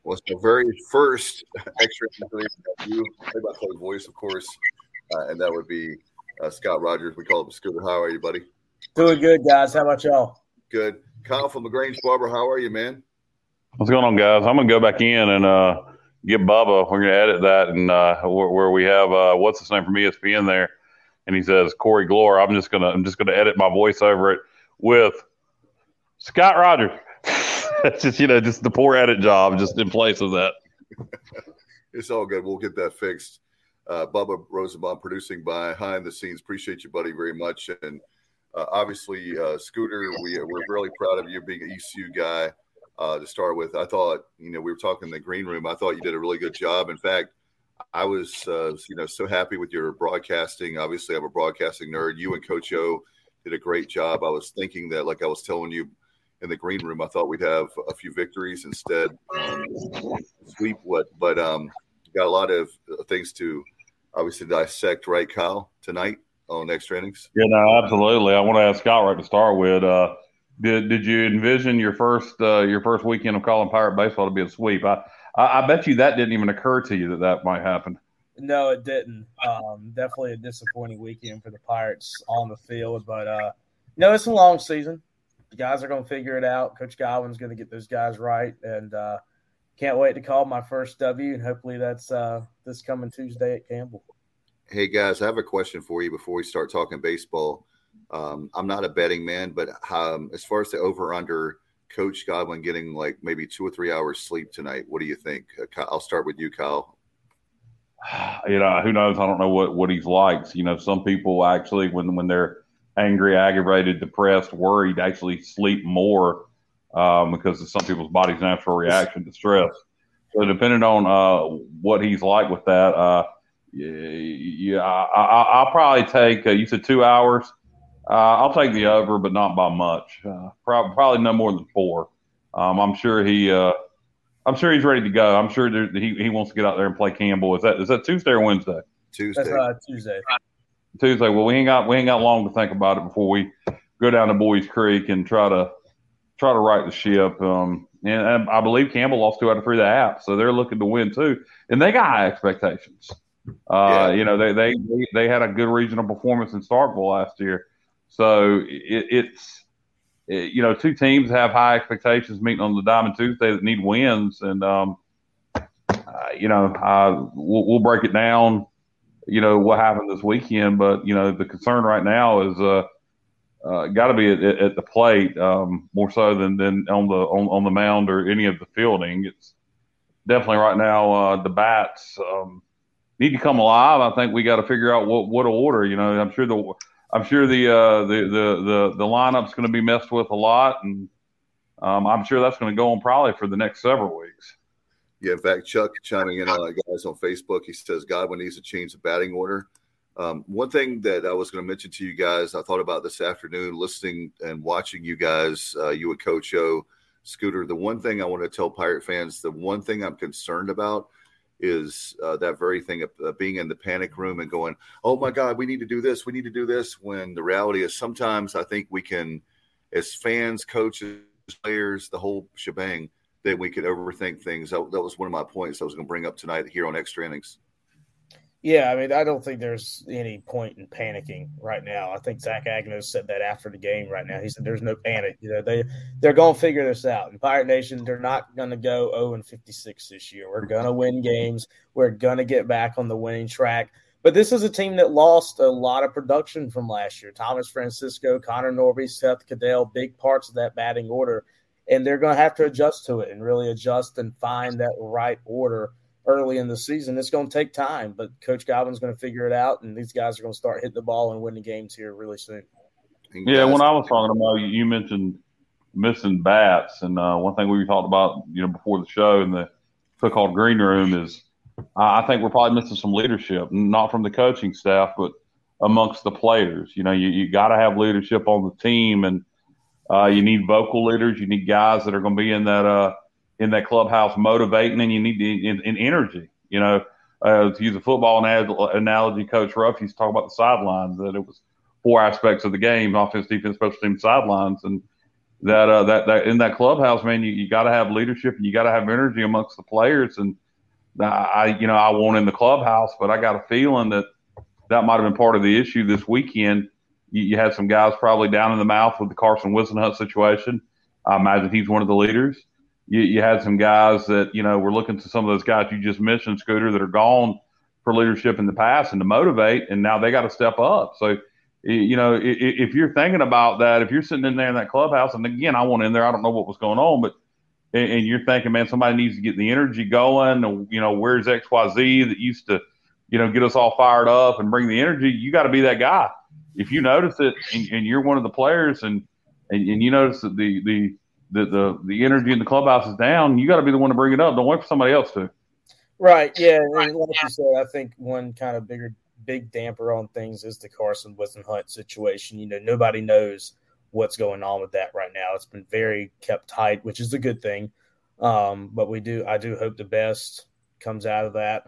Well, it's the very first extra you. I play voice, of course, and that would be Scott Rogers. We call him Scooter. How are you, buddy? Doing good, guys. How about y'all? Good. Kyle from LaGrange Barber, how are you, man? What's going on, guys? I'm going to go back in and get Bubba. We're going to edit that and where we have what's his name from ESPN there, and he says Corey Glore. I'm just gonna edit my voice over it with Scott Rogers. It's just just the poor edit job just in place of that. It's all good. We'll get that fixed. Bubba Rosenbaum producing behind the scenes. Appreciate you, buddy, very much. And obviously, Scooter, we're really proud of you being an ECU guy to start with. I thought, we were talking in the green room. I thought you did a really good job. In fact, I was, so happy with your broadcasting. Obviously, I'm a broadcasting nerd. You and Coach O did a great job. I was thinking that, like I was telling you in the green room, I thought we'd have a few victories instead. Sweep what? But got a lot of things to obviously dissect, right, Kyle, tonight on Extra Innings? Yeah, no, absolutely. I want to ask Scott right to start with. Did you envision your first weekend of calling Pirate baseball to be a sweep? I bet you that didn't even occur to you that might happen. No, it didn't. Definitely a disappointing weekend for the Pirates on the field, but it's a long season. The guys are going to figure it out. Coach Godwin's going to get those guys right, and can't wait to call my first W, and hopefully that's this coming Tuesday at Campbell. Hey, guys, I have a question for you before we start talking baseball. I'm not a betting man, but as far as the over-under, Coach Godwin getting like maybe 2 or 3 hours sleep tonight, what do you think? I'll start with you, Kyle. Who knows? I don't know what he's like. Some people actually, when they're angry, aggravated, depressed, worried, actually sleep more because of some people's body's natural reaction to stress. So depending on what he's like with that, I'll probably take. You said 2 hours. I'll take the over, but not by much. Probably no more than 4. I'm sure he's ready to go. I'm sure he wants to get out there and play Campbell. Is that Tuesday or Wednesday? Tuesday. That's Tuesday. Tuesday. Well, we ain't got long to think about it before we go down to Boys Creek and try to right the ship. And I believe Campbell lost 2 out of 3 of the apps, so they're looking to win too, and they got high expectations. They had a good regional performance in Starkville last year, so it's 2 teams have high expectations meeting on the Diamond Tuesday that need wins, and we'll break it down. What happened this weekend, but the concern right now is got to be at the plate more so than on the mound or any of the fielding. It's definitely right now the bats need to come alive. I think we got to figure out what to order. I'm sure the lineup's going to be messed with a lot, and I'm sure that's going to go on probably for the next several weeks. Yeah, in fact, Chuck chiming in on guys on Facebook, he says Godwin needs to change the batting order. One thing that I was going to mention to you guys, I thought about this afternoon, listening and watching you guys, you and Coach O, Scooter. The one thing I want to tell Pirate fans, the one thing I'm concerned about is that very thing of being in the panic room and going, oh, my God, we need to do this. We need to do this. When the reality is sometimes I think we can, as fans, coaches, players, the whole shebang, that we could overthink things. That was one of my points I was going to bring up tonight here on Extra Innings. Yeah, I mean, I don't think there's any point in panicking right now. I think Zach Agnew said that after the game right now. He said there's no panic. They're going to figure this out. In Pirate Nation, they're not going to go 0-56 this year. We're going to win games. We're going to get back on the winning track. But this is a team that lost a lot of production from last year. Thomas Francisco, Connor Norby, Seth Cadell, big parts of that batting order. And they're going to have to adjust to it and really adjust and find that right order early in the season. It's going to take time, but Coach Godwin's going to figure it out, and these guys are going to start hitting the ball and winning games here really soon. Yeah, when I was talking about you mentioned missing bats, and one thing we talked about before the show in the so-called green room is I think we're probably missing some leadership, not from the coaching staff, but amongst the players. You got to have leadership on the team, and you need vocal leaders. You need guys that are going to be in that clubhouse motivating, and you need in energy. To use a football analogy, Coach Ruff used to talk about the sidelines, that it was 4 aspects of the game: offense, defense, special teams, sidelines. And that in that clubhouse, man, you got to have leadership and you got to have energy amongst the players. And I won't in the clubhouse, but I got a feeling that might have been part of the issue this weekend. You had some guys probably down in the mouth with the Carson Whisenhunt situation. I imagine he's one of the leaders. You had some guys that, were looking to some of those guys you just mentioned, Scooter, that are gone for leadership in the past and to motivate, and now they got to step up. So, if you're thinking about that, if you're sitting in there in that clubhouse, and again, I went in there, I don't know what was going on, but and you're thinking, man, somebody needs to get the energy going, and, where's XYZ that used to, get us all fired up and bring the energy, you got to be that guy. If you notice it and you're one of the players and you notice that the energy in the clubhouse is down, you got to be the one to bring it up. Don't wait for somebody else to. Right. Yeah. And like you said, I think one kind of big damper on things is the Carson Whisenhunt situation. Nobody knows what's going on with that right now. It's been very kept tight, which is a good thing. But I do hope the best comes out of that.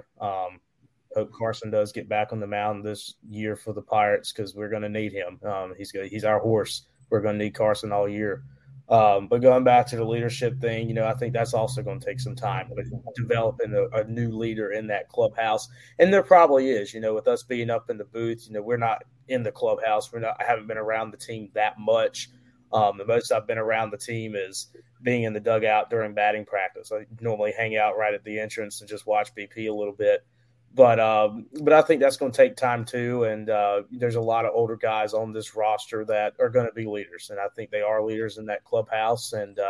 Hope Carson does get back on the mound this year for the Pirates because we're going to need him. He's our horse. We're going to need Carson all year. But going back to the leadership thing, I think that's also going to take some time with developing a new leader in that clubhouse. And there probably is, with us being up in the booth, we're not in the clubhouse. I haven't been around the team that much. The most I've been around the team is being in the dugout during batting practice. I normally hang out right at the entrance and just watch BP a little bit. But I think that's going to take time too, and there's a lot of older guys on this roster that are going to be leaders, and I think they are leaders in that clubhouse, and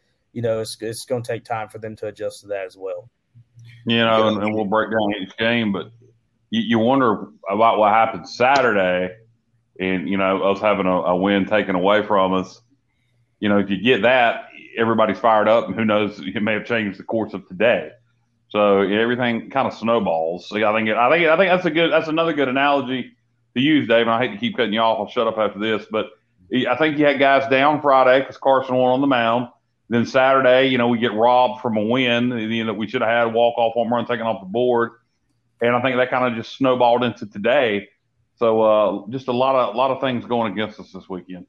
it's going to take time for them to adjust to that as well. And we'll break down each game, but you wonder about what happened Saturday, and us having a win taken away from us. If you get that, everybody's fired up, and who knows, it may have changed the course of today. So everything kind of snowballs. So I think that's another good analogy to use, Dave. And I hate to keep cutting you off. I'll shut up after this, but I think you had guys down Friday because Carson won on the mound. Then Saturday, we get robbed from a win that we should have had a walk-off home run taken off the board, and I think that kind of just snowballed into today. So just a lot of things going against us this weekend.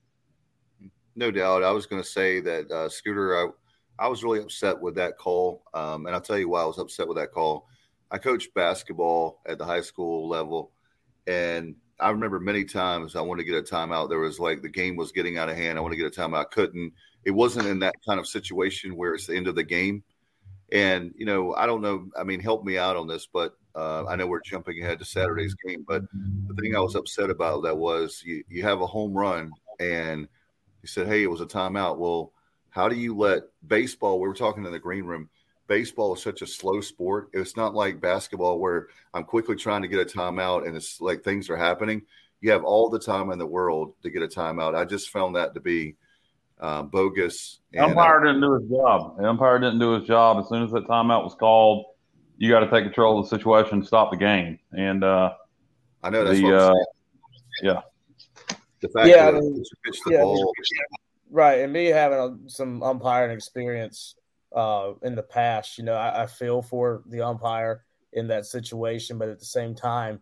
No doubt. I was going to say that Scooter. I was really upset with that call, and I'll tell you why I was upset with that call. I coached basketball at the high school level, and I remember many times I wanted to get a timeout. There was the game was getting out of hand. I wanted to get a timeout. I couldn't. It wasn't in that kind of situation where it's the end of the game. And, I don't know. I mean, help me out on this, but I know we're jumping ahead to Saturday's game. But the thing I was upset about that was you have a home run, and you said, hey, it was a timeout. Well, how do you let baseball – we were talking in the green room – baseball is such a slow sport. It's not like basketball where I'm quickly trying to get a timeout and it's like things are happening. You have all the time in the world to get a timeout. I just found that to be bogus. The umpire didn't do his job. The umpire didn't do his job. As soon as that timeout was called, you got to take control of the situation and stop the game. And I know that's what I'm saying. Yeah. The fact that you pitch the ball. Right, and me having some umpiring experience in the past, I feel for the umpire in that situation, but at the same time,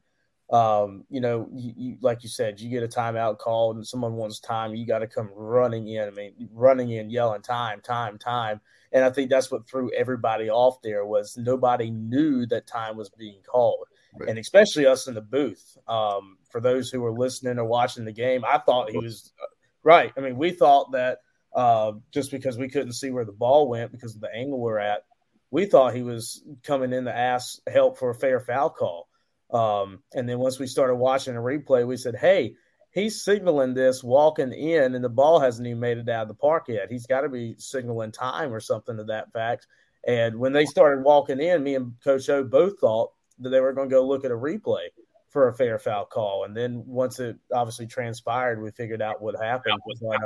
you like you said, you get a timeout called and someone wants time, you got to come running in. I mean, running in, yelling time. And I think that's what threw everybody off there was nobody knew that time was being called. Right. And especially us in the booth. For those who were listening or watching the game, I thought he was right. I mean, we thought that just because we couldn't see where the ball went because of the angle we're at, we thought he was coming in to ask help for a fair foul call. And then once we started watching a replay, we said, hey, he's signaling this walking in and the ball hasn't even made it out of the park yet. He's got to be signaling time or something to that fact. And when they started walking in, me and Coach O both thought that they were going to go look at a replay for a fair foul call. And then once it obviously transpired, we figured out what happened.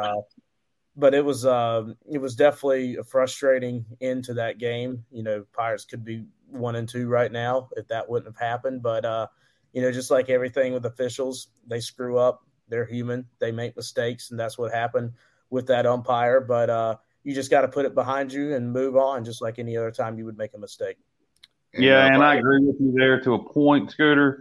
But it was definitely a frustrating end to that game. Pirates could be 1-2 right now if that wouldn't have happened. But, just like everything with officials, they screw up. They're human. They make mistakes, and that's what happened with that umpire. But you just got to put it behind you and move on, just like any other time you would make a mistake. Yeah, and I agree with you there to a point, Scooter.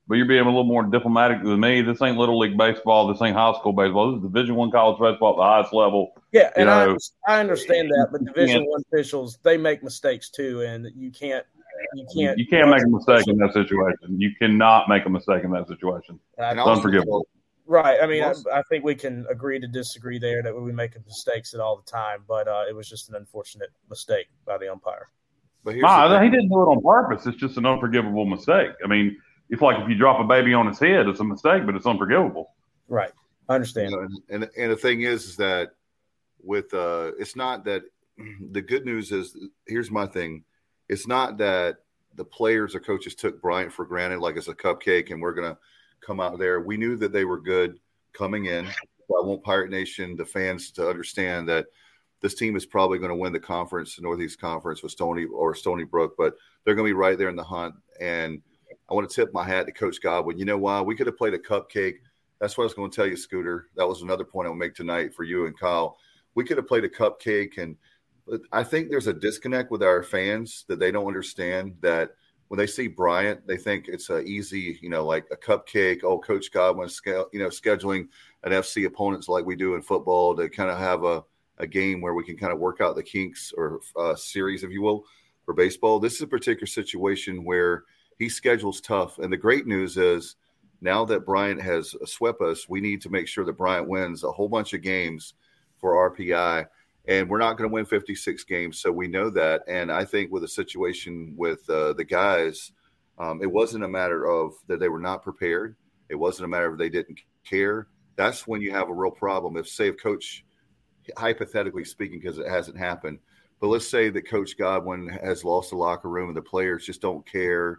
but you're being a little more diplomatic than me. This ain't Little League baseball. This ain't high school baseball. This is Division I college baseball at the highest level. Yeah, and I understand that, but Division I officials, they make mistakes too, and you can't make a mistake in that situation. You cannot make a mistake in that situation. It's unforgivable. Right. I mean, I think we can agree to disagree there that we make mistakes all the time, but it was just an unfortunate mistake by the umpire. But he didn't do it on purpose. It's just an unforgivable mistake. I mean, it's like if you drop a baby on his head, it's a mistake, but it's unforgivable. Right. I understand. You know, and the thing is that with it's not that the good news is, here's my thing. It's not that the players or coaches took Bryant for granted like it's a cupcake and we're going to come out there. We knew that they were good coming in. So I want Pirate Nation, the fans, to understand that this team is probably going to win the conference, the Northeast Conference with Stony Brook, but they're going to be right there in the hunt. And I want to tip my hat to Coach Godwin. You know why? We could have played a cupcake. That's what I was going to tell you, Scooter. That was another point I'll make tonight for you and Kyle. We could have played a cupcake, and I think there's a disconnect with our fans that they don't understand that when they see Bryant, they think it's a easy, like a cupcake. Oh, Coach Godwin, scheduling an FC opponents like we do in football to kind of have a game where we can kind of work out the kinks or series, if you will, for baseball. This is a particular situation where he schedules tough. And the great news is now that Bryant has swept us, we need to make sure that Bryant wins a whole bunch of games for RPI. And we're not going to win 56 games, so we know that. And I think with a situation with the guys, it wasn't a matter of that they were not prepared. It wasn't a matter of they didn't care. That's when you have a real problem. If Coach, hypothetically speaking, because it hasn't happened, but let's say that Coach Godwin has lost the locker room and the players just don't care.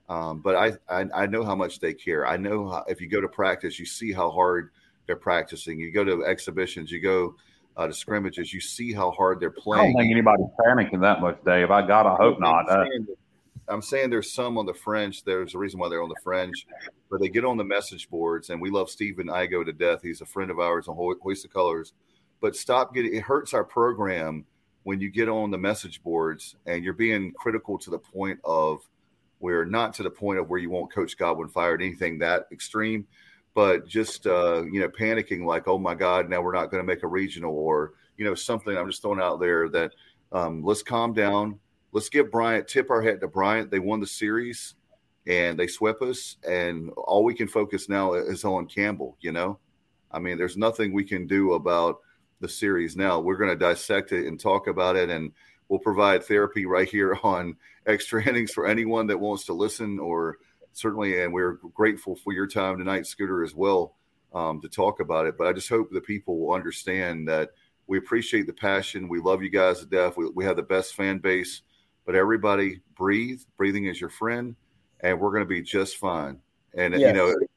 But I know how much they care. I know if you go to practice, you see how hard they're practicing. You go to exhibitions, you go to scrimmages, you see how hard they're playing. I don't think anybody's panicking that much, Dave. I hope not. I'm saying there's some on the fringe. There's a reason why they're on the fringe, but they get on the message boards, and we love Stephen Igo to death. He's a friend of ours on Hoist the Colors. But it hurts our program when you get on the message boards and you're being critical to the point of where you want Coach Godwin fired, anything that extreme. But just, panicking like, oh, my God, now we're not going to make a regional or, something. I'm just throwing out there that let's calm down. Let's tip our hat to Bryant. They won the series and they swept us. And all we can focus now is on Campbell, I mean, there's nothing we can do about the series now. We're going to dissect it and talk about it. And we'll provide therapy right here on Extra Innings for anyone that wants to listen or certainly, and we're grateful for your time tonight, Scooter, as well, to talk about it. But I just hope that people will understand that we appreciate the passion. We love you guys to death. We have the best fan base. But everybody, breathe. Breathing is your friend, and we're going to be just fine. And yes.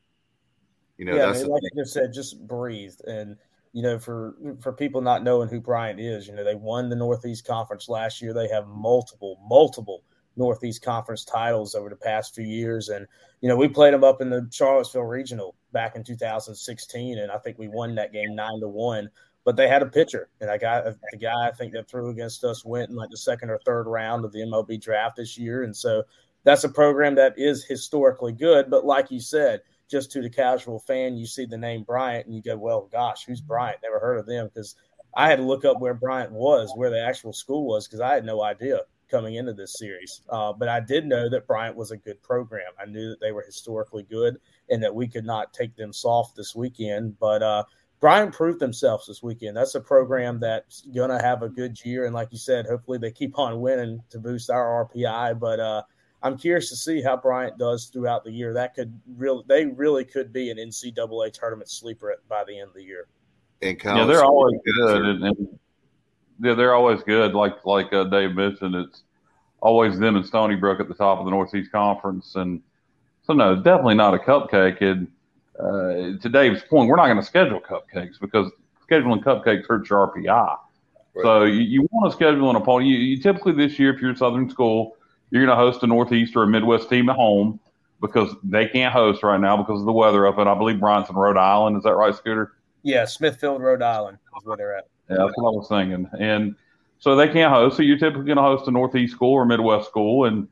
That's like you just said, just breathe. And for people not knowing who Bryant is, they won the Northeast Conference last year. They have multiple Northeast Conference titles over the past few years. And, we played them up in the Charlottesville Regional back in 2016, and I think we won that game 9-1. But they had a pitcher, and the guy I think that threw against us went in like the second or third round of the MLB draft this year. And so that's a program that is historically good. But like you said, just to the casual fan, you see the name Bryant and you go, well, gosh, who's Bryant? Never heard of them, because I had to look up where Bryant was, where the actual school was, because I had no idea coming into this series. But I did know that Bryant was a good program. I knew that they were historically good and that we could not take them soft this weekend. But Bryant proved themselves this weekend. That's a program that's going to have a good year. And like you said, hopefully they keep on winning to boost our RPI. But I'm curious to see how Bryant does throughout the year. They really could be an NCAA tournament sleeper by the end of the year. And Kyle, they're always good. They're always good. Like Dave mentioned, it's always them and Stony Brook at the top of the Northeast Conference. And so, no, definitely not a cupcake. And to Dave's point, we're not going to schedule cupcakes because scheduling cupcakes hurts your RPI. Right. So you want to schedule an opponent. You typically this year, if you're a Southern school, you're going to host a Northeast or a Midwest team at home because they can't host right now because of the weather up in, I believe, Bronson, Rhode Island. Is that right, Scooter? Yeah, Smithfield, Rhode Island is where they're at. Yeah, that's what I was thinking. And so they can't host. So you're typically going to host a Northeast school or Midwest school. And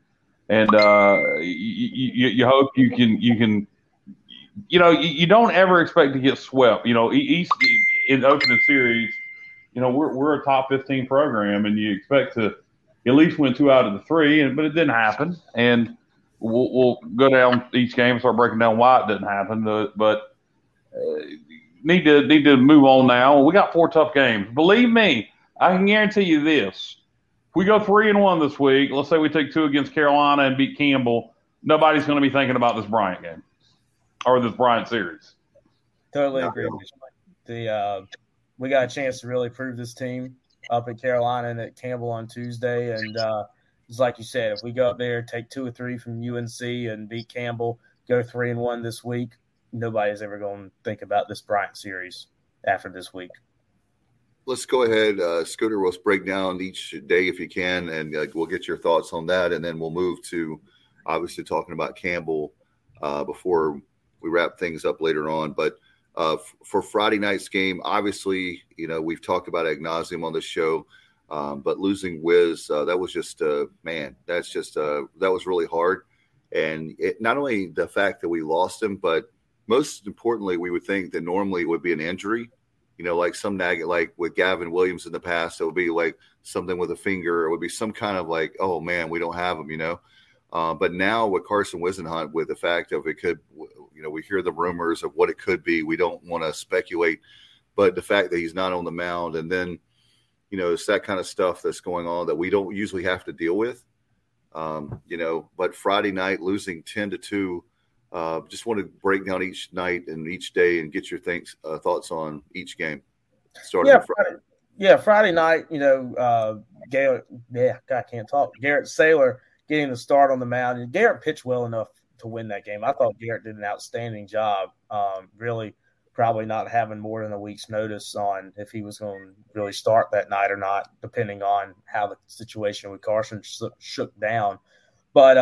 and you hope you can. You don't ever expect to get swept. East in opening series, we're a top 15 program, and you expect to at least win 2 out of the 3, but it didn't happen. And we'll go down each game and start breaking down why it didn't happen. But need to move on now. We got 4 tough games. Believe me, I can guarantee you this. If we go 3-1 this week, let's say we take 2 against Carolina and beat Campbell, nobody's going to be thinking about this Bryant game or this Bryant series. Totally agree with you. We got a chance to really prove this team up at Carolina and at Campbell on Tuesday. And it's like you said, if we go up there, take 2 or 3 from UNC and beat Campbell, go 3-1 this week, nobody's ever going to think about this Bryant series after this week. Let's go ahead, Scooter. Let's break down each day if you can, and we'll get your thoughts on that. And then we'll move to obviously talking about Campbell before we wrap things up later on. But for Friday night's game, obviously, we've talked about ad nauseum on this show, but losing Wiz, that was just, that was really hard. And not only the fact that we lost him, but most importantly, we would think that normally it would be an injury, like some nagging, like with Gavin Williams in the past, it would be like something with a finger. It would be some kind of like, oh man, we don't have him, but now with Carson Whisenhunt, with the fact of it could, we hear the rumors of what it could be. We don't want to speculate, but the fact that he's not on the mound, and then, it's that kind of stuff that's going on that we don't usually have to deal with. But Friday night losing 10-2, just want to break down each night and each day and get your thoughts on each game. Starting with Friday. Friday night, Garrett Saylor getting the start on the mound. And Garrett pitched well enough to win that game. I thought Garrett did an outstanding job. Really, probably not having more than a week's notice on if he was going to really start that night or not, depending on how the situation with Carson shook down. But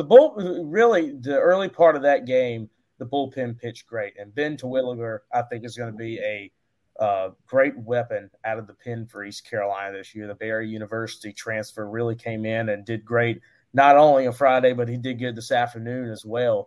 the early part of that game, the bullpen pitched great, and Ben Terwilliger, I think, is going to be a great weapon out of the pen for East Carolina this year. The Barry University transfer really came in and did great. Not only on Friday, but he did good this afternoon as well.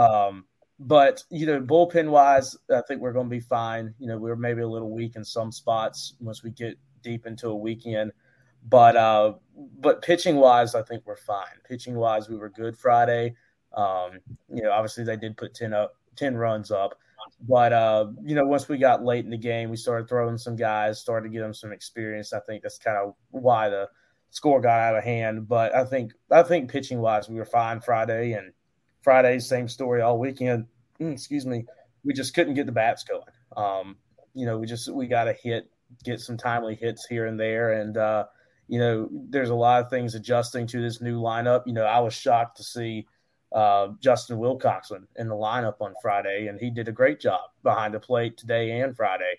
But bullpen-wise, I think we're going to be fine. We're maybe a little weak in some spots once we get deep into a weekend. But pitching-wise, I think we're fine. Pitching-wise, we were good Friday. Obviously they did put 10 runs up. But, once we got late in the game, we started throwing some guys, started to get them some experience. I think that's kind of why the score got out of hand. But I think pitching wise, we were fine Friday, and Friday, same story all weekend. Excuse me. We just couldn't get the bats going. We got to get some timely hits here and there. And, there's a lot of things adjusting to this new lineup. I was shocked to see Justin Wilcoxon in the lineup on Friday, and he did a great job behind the plate today and Friday.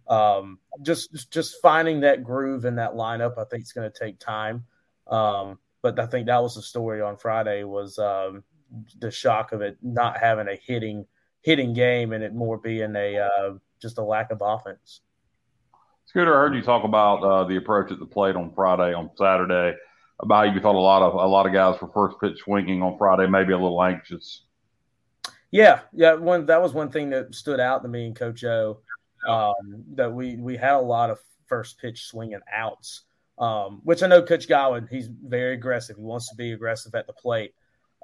Just finding that groove in that lineup, I think it's going to take time. But I think that was the story on Friday was the shock of it not having a hitting game and it more being just a lack of offense. Scooter, I heard you talk about the approach at the plate on Saturday, about how you thought a lot of guys were first pitch swinging on Friday, maybe a little anxious. Yeah. That was one thing that stood out to me and Coach O. That we had a lot of first pitch swinging outs, which I know Coach Godwin, he's very aggressive. He wants to be aggressive at the plate.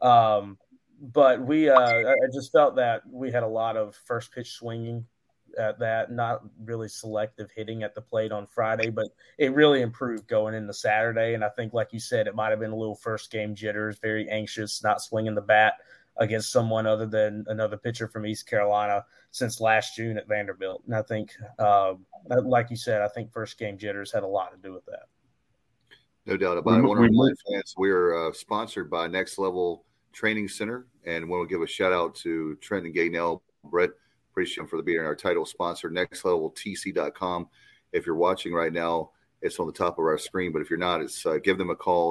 But I just felt that we had a lot of first pitch swinging at that, not really selective hitting at the plate on Friday, but it really improved going into Saturday. And I think, like you said, it might have been a little first game jitters, very anxious, not swinging the bat against someone other than another pitcher from East Carolina since last June at Vanderbilt. And I think, like you said, I think first game jitters had a lot to do with that. No doubt about it. Fans, we're sponsored by Next Level Training Center, and we'll give a shout out to Trenton Gaynell, Brett. Appreciate him for being our title sponsor, nextleveltc.com. If you're watching right now, it's on the top of our screen, but if you're not, it's give them a call,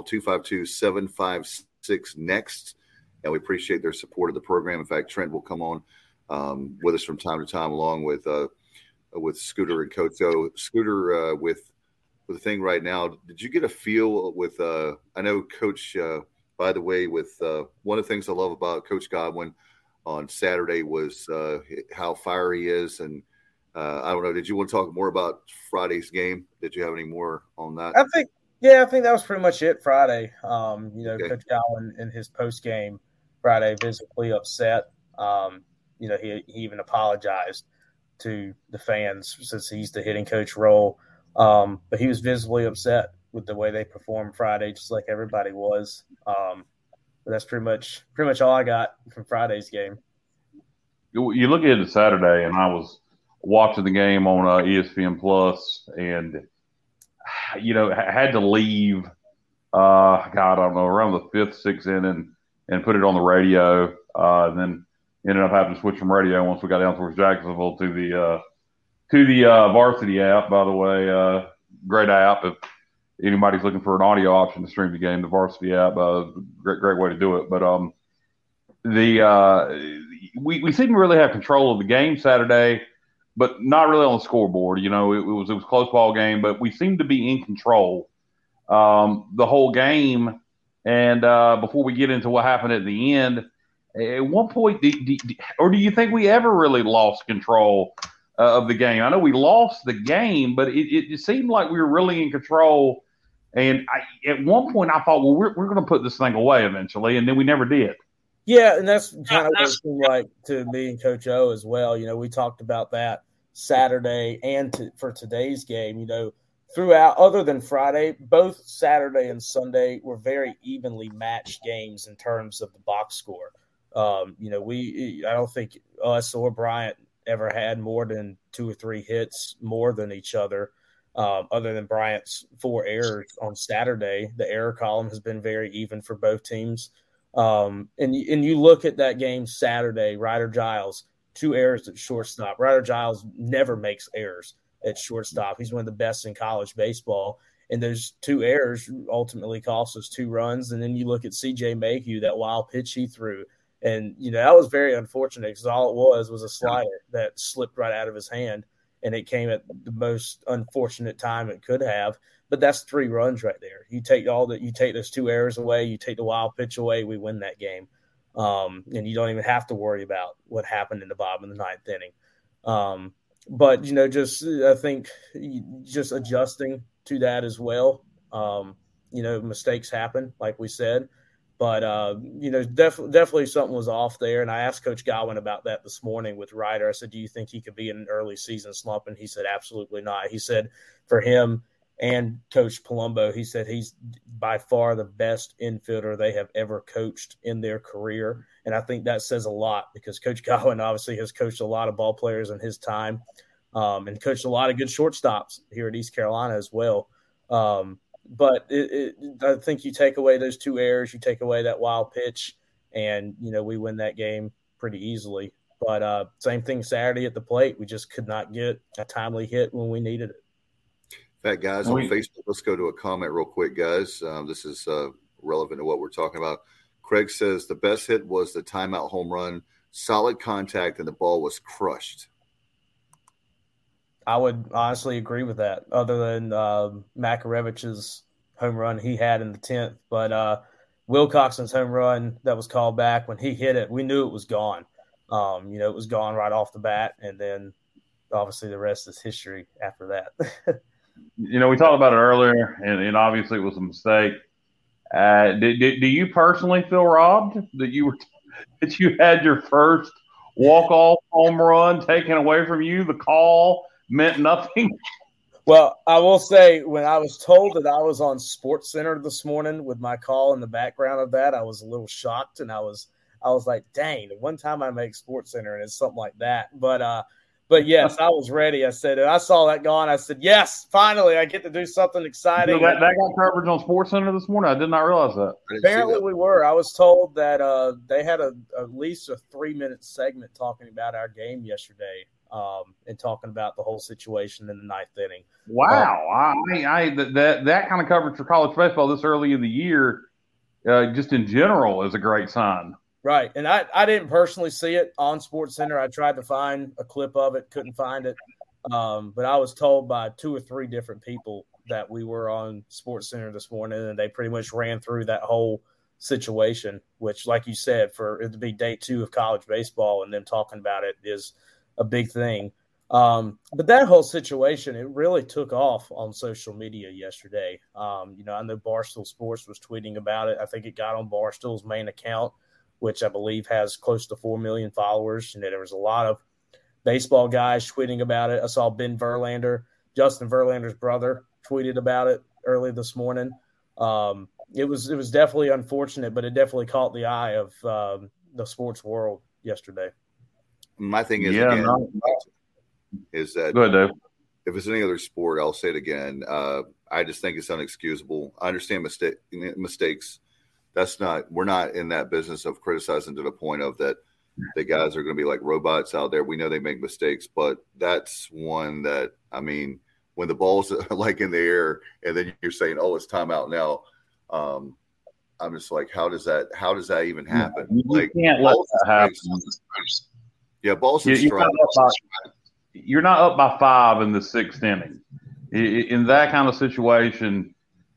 252-756-NEXT. And we appreciate their support of the program. In fact, Trent will come on with us from time to time, along with Scooter and Coach O. Scooter, with the thing right now, did you get a feel with I know Coach by the way, with one of the things I love about Coach Godwin on Saturday was how fiery he is. And I don't know, did you want to talk more about Friday's game? Did you have any more on that? I think that was pretty much it Friday. Okay. Coach Godwin in his post game Friday visibly upset. He even apologized to the fans since he's the hitting coach role. But he was visibly upset with the way they performed Friday, just like everybody was. But that's pretty much all I got from Friday's game. You look at it Saturday, and I was watching the game on ESPN Plus, and had to leave. I don't know, around the 5th, 6th inning, and put it on the radio, and then ended up having to switch from radio once we got down towards Jacksonville to the Varsity app. By the way, great app. If anybody's looking for an audio option to stream the game, the Varsity app, great way to do it. But we seem to really have control of the game Saturday, but not really on the scoreboard. It was a close ball game, but we seemed to be in control the whole game. And before we get into what happened at the end, at one point, do you think we ever really lost control of the game? I know we lost the game, but it seemed like we were really in control. And at one point, I thought, well, we're going to put this thing away eventually, and then we never did. Yeah, and that's kind of what it seemed like to me and Coach O as well. We talked about that Saturday and for today's game. Throughout, other than Friday, both Saturday and Sunday were very evenly matched games in terms of the box score. I don't think us or Bryant ever had more than 2 or 3 hits more than each other. Other than Bryant's 4 errors on Saturday, the error column has been very even for both teams. And you look at that game Saturday, Ryder Giles, 2 errors at shortstop. Ryder Giles never makes errors at shortstop. He's one of the best in college baseball. And those 2 errors ultimately cost us 2 runs. And then you look at C.J. Mayhew, that wild pitch he threw. And, that was very unfortunate because all it was a slider that slipped right out of his hand. And it came at the most unfortunate time it could have. But that's 3 runs right there. You take those 2 errors away, you take the wild pitch away, we win that game. And you don't even have to worry about what happened in the bottom of the 9th inning. But, I think just adjusting to that as well. Mistakes happen, like we said. But, definitely something was off there. And I asked Coach Godwin about that this morning with Ryder. I said, do you think he could be in an early season slump? And he said, absolutely not. He said for him and Coach Palumbo, he said he's by far the best infielder they have ever coached in their career. And I think that says a lot because Coach Godwin obviously has coached a lot of ball players in his time and coached a lot of good shortstops here at East Carolina as well. But I think you take away those 2 errors, you take away that wild pitch, and, we win that game pretty easily. But same thing Saturday at the plate. We just could not get a timely hit when we needed it. In fact, guys, on Facebook, let's go to a comment real quick, guys. This is relevant to what we're talking about. Craig says the best hit was the timeout home run, solid contact, and the ball was crushed. I would honestly agree with that, other than Makarevich's home run he had in the 10th. But Wilcoxon's home run that was called back, when he hit it, we knew it was gone. It was gone right off the bat, and then obviously the rest is history after that. We talked about it earlier, and obviously it was a mistake. Do you personally feel robbed that you had your first walk-off home run taken away from you? The call meant nothing. Well, I will say when I was told that I was on SportsCenter this morning with my call in the background of that, I was a little shocked, and I was like, dang, one time I make SportsCenter and it's something like that. But yes, I was ready. I said, I saw that gone. I said, yes, finally, I get to do something exciting. That got coverage on SportsCenter this morning. I did not realize that. Apparently we were. I was told that they had at least a 3-minute segment talking about our game yesterday. And talking about the whole situation in the 9th inning. Wow. That kind of coverage for college baseball this early in the year, just in general, is a great sign. Right. And I didn't personally see it on SportsCenter. I tried to find a clip of it, couldn't find it. But I was told by 2 or 3 different people that we were on SportsCenter this morning, and they pretty much ran through that whole situation, which, like you said, for it to be day 2 of college baseball and them talking about it is a big thing. But that whole situation, it really took off on social media yesterday. I know Barstool Sports was tweeting about it. I think it got on Barstool's main account, which I believe has close to 4 million followers. There was a lot of baseball guys tweeting about it. I saw Ben Verlander, Justin Verlander's brother, tweeted about it early this morning. It was definitely unfortunate, but it definitely caught the eye of the sports world yesterday. My thing is, is that go ahead, Dave. If it's any other sport, I'll say it again. I just think it's unexcusable. I understand mistakes. We're not in that business of criticizing to the point of that the guys are going to be like robots out there. We know they make mistakes, but that's one that, I mean, when the ball's like in the air and then you're saying, "Oh, it's timeout now," I'm just like, how does that even happen? You can't let that happen. Yeah, balls are strong. You're not up by 5 in the 6th inning. In that kind of situation,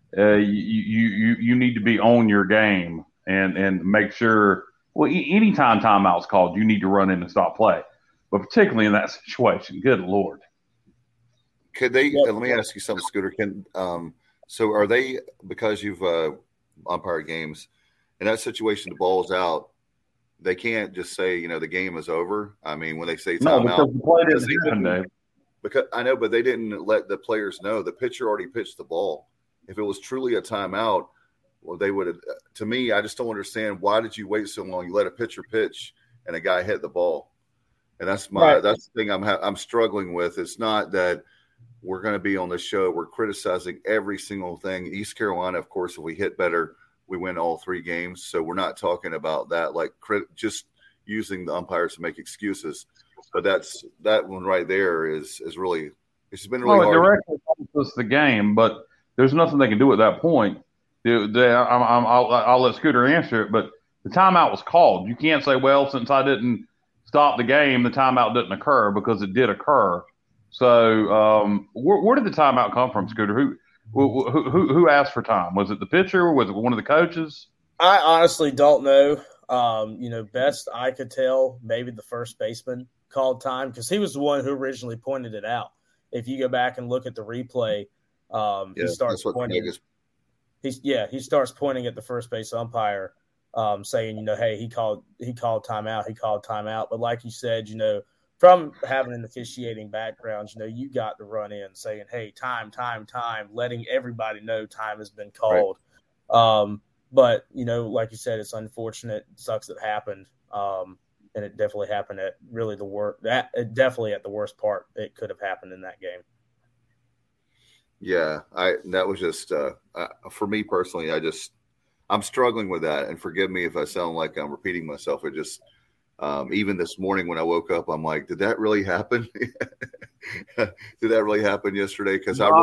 you need to be on your game and make sure. Well, anytime timeout's called, you need to run in and stop play. But particularly in that situation, good Lord. Could they? Let me ask you something, Scooter. So are they, because you've umpired games, in that situation, the ball's out, they can't just say, the game is over? I mean, when they say timeout. No, because the play didn't happen, Dave. Because I know, but they didn't let the players know. The pitcher already pitched the ball. If it was truly a timeout, well, they would have. To me, I just don't understand, why did you wait so long? You let a pitcher pitch and a guy hit the ball, and that's the thing I'm struggling with. It's not that we're going to be on the show. We're criticizing every single thing. East Carolina, of course, if we hit better, we win all 3 games. So we're not talking about that, like just using the umpires to make excuses. But that one right there is really, it's been really hard. It directly costs us the game, but there's nothing they can do at that point. I'll let Scooter answer it, but the timeout was called. You can't say, well, since I didn't stop the game, the timeout didn't occur, because it did occur. So where did the timeout come from, Scooter? Who asked for time? Was it the pitcher? Was it one of the coaches? I honestly don't know. Best I could tell, maybe the first baseman called time, because he was the one who originally pointed it out. If you go back and look at the replay, he starts pointing. He starts pointing at the first base umpire, saying, hey, he called timeout. But like you said, from having an officiating background, you got to run in saying, hey, time, letting everybody know time has been called. Right. But, like you said, it's unfortunate. It sucks it happened. And it definitely happened at really definitely at the worst part it could have happened in that game. Yeah, that was just for me personally. I'm struggling with that, and forgive me if I sound like I'm repeating myself. It just even this morning when I woke up, I'm like, did that really happen? Did that really happen yesterday? Because and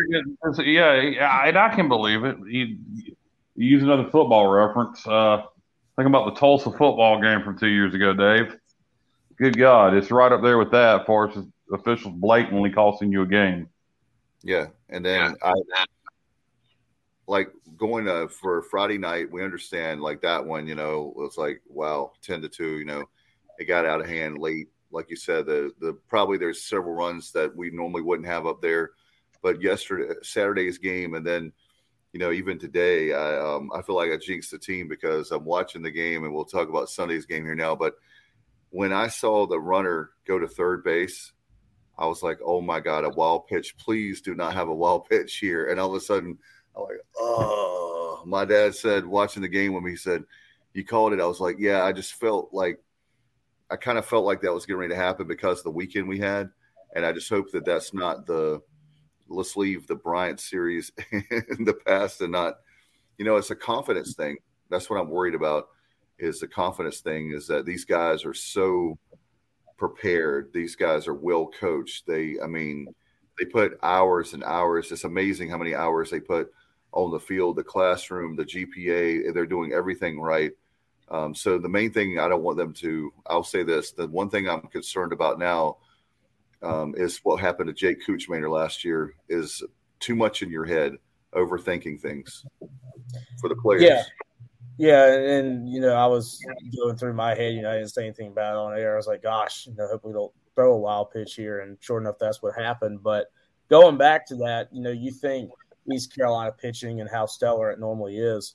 I can believe it. You use another football reference. Think about the Tulsa football game from 2 years ago, Dave. Good God, it's right up there with that, as far as officials blatantly costing you a game. Yeah, and then I like going for Friday night. We understand like that one. It was like, wow, 10-2. It got out of hand late. Like you said, the probably there's several runs that we normally wouldn't have up there, but Saturday's game, and then even today, I feel like I jinxed the team because I'm watching the game, and we'll talk about Sunday's game here now. But when I saw the runner go to third base, I was like, oh, my God, a wild pitch. Please do not have a wild pitch here. And all of a sudden, I'm like, oh. My dad said, watching the game with me, he said, you called it. I was like, yeah, I just felt like – I kind of felt like that was getting ready to happen because of the weekend we had. And I just hope that that's not let's leave the Bryant series in the past and not – it's a confidence thing. That's what I'm worried about, is the confidence thing, is that these guys are so – prepared. These guys are well coached. They put hours and hours. It's amazing how many hours they put on the field, the classroom, the GPA. They're doing everything right. So the main thing I don't want them to, I'll say this, the one thing I'm concerned about now is what happened to Jake Kuchmaner last year, is too much in your head, overthinking things for the players. Yeah. Yeah, and I was going through my head. I didn't say anything about it on air. I was like, "Gosh, hope we don't throw a wild pitch here." And sure enough, that's what happened. But going back to that, you think East Carolina pitching and how stellar it normally is.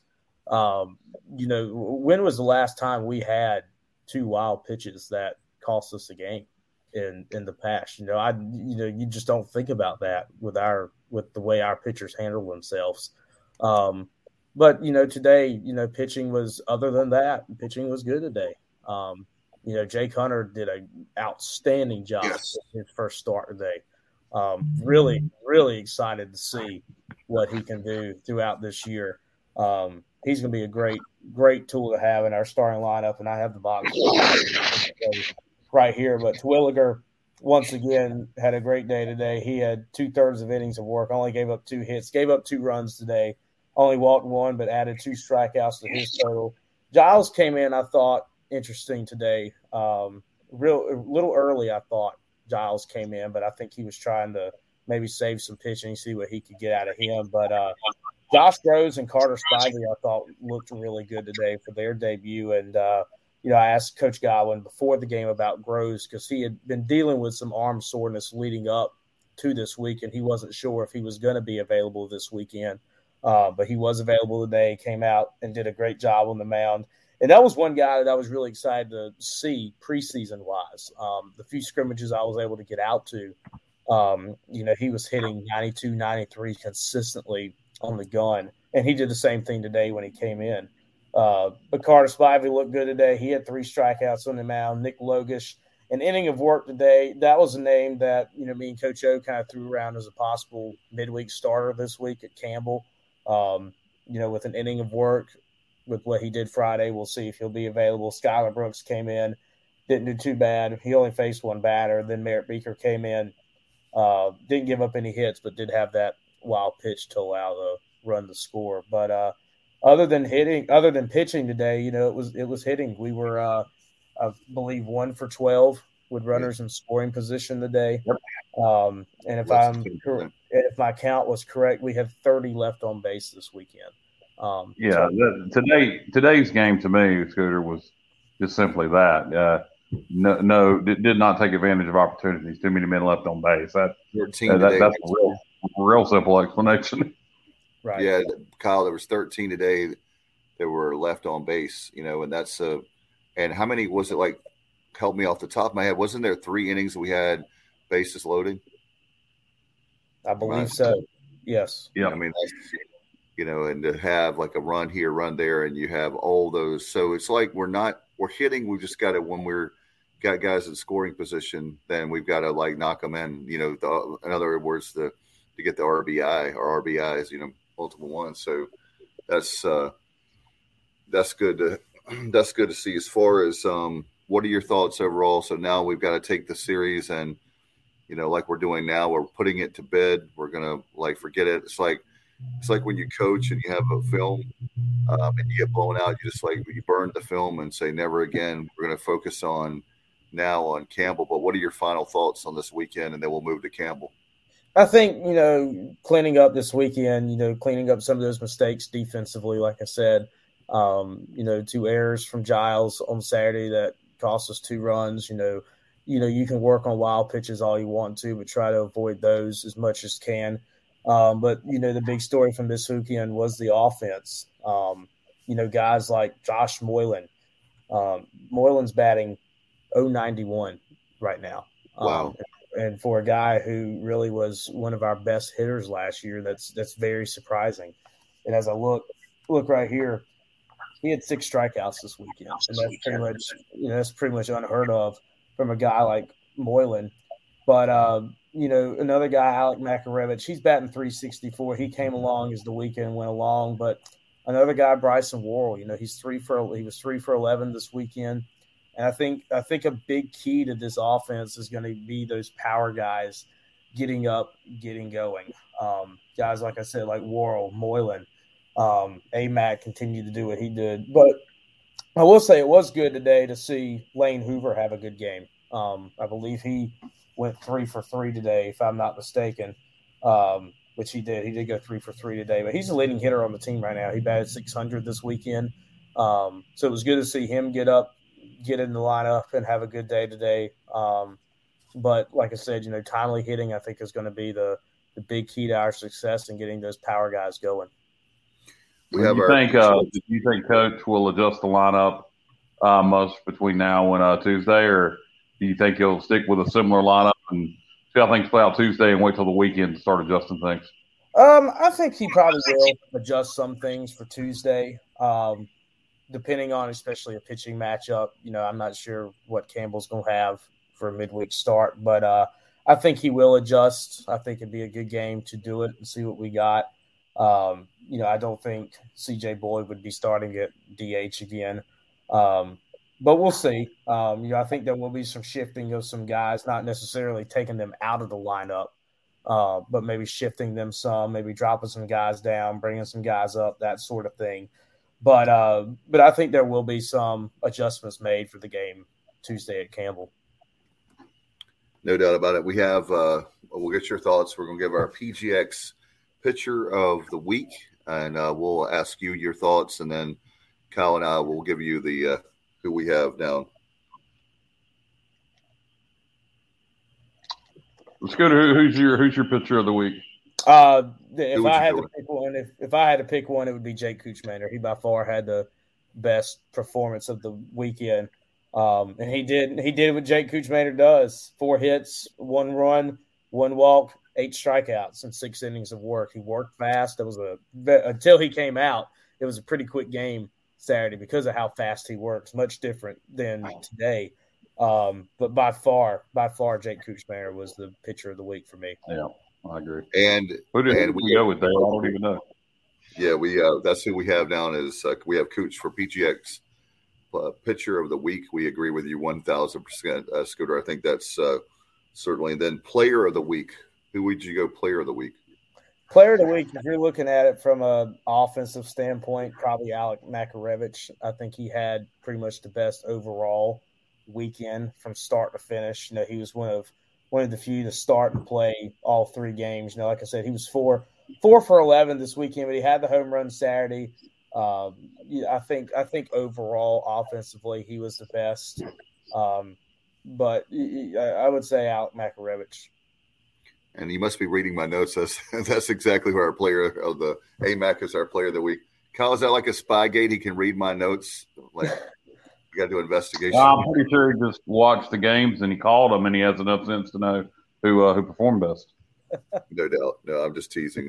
When was the last time we had 2 wild pitches that cost us a game in the past? You just don't think about that with the way our pitchers handle themselves. But today, pitching was, other than that, pitching was good today. Jake Hunter did an outstanding job in his first start today. Really, really excited to see what he can do throughout this year. He's going to be a great, great tool to have in our starting lineup, and I have the box right here. But Terwilliger, once again, had a great day today. He had 2/3 of innings of work, only gave up 2 hits, gave up 2 runs today. Only walked 1, but added 2 strikeouts to his total. Giles came in, I thought, interesting today. A little early, I thought Giles came in, but I think he was trying to maybe save some pitching, see what he could get out of him. But Josh Groves and Carter Spivey, I thought, looked really good today for their debut. And, I asked Coach Godwin before the game about Groves because he had been dealing with some arm soreness leading up to this week, and he wasn't sure if he was going to be available this weekend. But he was available today, came out and did a great job on the mound. And that was one guy that I was really excited to see preseason-wise. The few scrimmages I was able to get out to, he was hitting 92, 93 consistently on the gun. And he did the same thing today when he came in. But Carter Spivey looked good today. He had 3 strikeouts on the mound. Nick Logish, an inning of work today. That was a name that, me and Coach O kind of threw around as a possible midweek starter this week at Campbell. With an inning of work, with what he did Friday, we'll see if he'll be available. Skylar Brooks came in, didn't do too bad. He only faced 1 batter. Then Merritt Beaker came in, didn't give up any hits, but did have that wild pitch to allow the run to score. But other than pitching today, it was hitting. We were, I believe, 1 for 12 with runners in scoring position today. Yep. And if my count was correct, we have 30 left on base this weekend. Today's game to me, Scooter, was just simply that. Did not take advantage of opportunities. Too many men left on base. That's a real simple explanation. Right. Yeah, Kyle, there was 13 today that were left on base. And that's and how many was it? Like, help me off the top of my head. Wasn't there 3 innings that we had bases loaded? I believe so. Yes. Yeah. I mean, and to have like a run here, run there, and you have all those. So it's like we're hitting. We've just got to, when we're got guys in scoring position, then we've got to like knock them in. In other words, to get the RBI or RBIs, multiple ones. So that's good to see. As far as what are your thoughts overall? So now we've got to take the series and, like we're doing now, we're putting it to bed. We're going to forget it. It's like when you coach and you have a film and you get blown out, you burn the film and say, never again. We're going to focus on Campbell. But what are your final thoughts on this weekend? And then we'll move to Campbell. I think, cleaning up this weekend, cleaning up some of those mistakes defensively, like I said, 2 errors from Giles on Saturday that cost us 2 runs. You can work on wild pitches all you want to, but try to avoid those as much as can. But the big story from this weekend was the offense. Guys like Josh Moylan. Moylan's batting .091 right now. Wow. And for a guy who really was one of our best hitters last year, that's very surprising. And as I look right here, he had 6 strikeouts this weekend, and that's pretty much unheard of from a guy like Moylan. But another guy, Alec Makarevich, he's batting .364. He came along as the weekend went along. But another guy, Bryson Worrell, he was 3 for 11 this weekend. And I think a big key to this offense is going to be those power guys getting up, getting going. Guys, like I said, like Worrell, Moylan, Amac continued to do what he did. But I will say it was good today to see Lane Hoover have a good game. I believe he went 3 for 3 today, if I'm not mistaken, which he did. He did go 3 for 3 today. But he's the leading hitter on the team right now. He batted .600 this weekend. So it was good to see him get in the lineup, and have a good day today. But like I said, timely hitting I think is going to be the big key to our success in getting those power guys going. Do you think Coach will adjust the lineup much between now and Tuesday, or do you think he'll stick with a similar lineup and see how things play out Tuesday and wait till the weekend to start adjusting things? I think he probably will adjust some things for Tuesday, depending on especially a pitching matchup. I'm not sure what Campbell's going to have for a midweek start, but I think he will adjust. I think it'd be a good game to do it and see what we got. I don't think C.J. Boyd would be starting at DH again, but we'll see. I think there will be some shifting of some guys, not necessarily taking them out of the lineup, but maybe shifting them some, maybe dropping some guys down, bringing some guys up, that sort of thing. But I think there will be some adjustments made for the game Tuesday at Campbell. No doubt about it. We have we'll get your thoughts. We're going to give our PGX pitcher of the week, and we'll ask you your thoughts, and then Kyle and I will give you the who we have down. Scooter, who's your pitcher of the week? If I had to pick one, it would be Jake Kuchmaner. He by far had the best performance of the weekend. And he did what Jake Kuchmaner does: 4 hits, 1 run, 1 walk, 8 strikeouts, and 6 innings of work. He worked fast. Until he came out, it was a pretty quick game Saturday because of how fast he works. Much different than today. But by far, Jake Kuchmaner was the pitcher of the week for me. Yeah, I agree. And we go with that? I don't even know. Yeah, that's who we have down. Is we have Cooch for PGX pitcher of the week. We agree with you 1,000%, Scooter. I think that's certainly. And then player of the week. Who would you go player of the week? Player of the week, if you're looking at it from an offensive standpoint, probably Alec Makarevich. I think he had pretty much the best overall weekend from start to finish. He was one of the few to start and play all 3 games. Like I said, he was 4 for 11 this weekend, but he had the home run Saturday. I think overall offensively he was the best. But I would say Alec Makarevich. And you must be reading my notes. That's exactly who our player of the AMAC is, our player of the week. Kyle, is that like a Spygate? He can read my notes. Like you got to do investigation. I'm pretty sure he just watched the games and he called them, and he has enough sense to know who performed best. No doubt. No, I'm just teasing.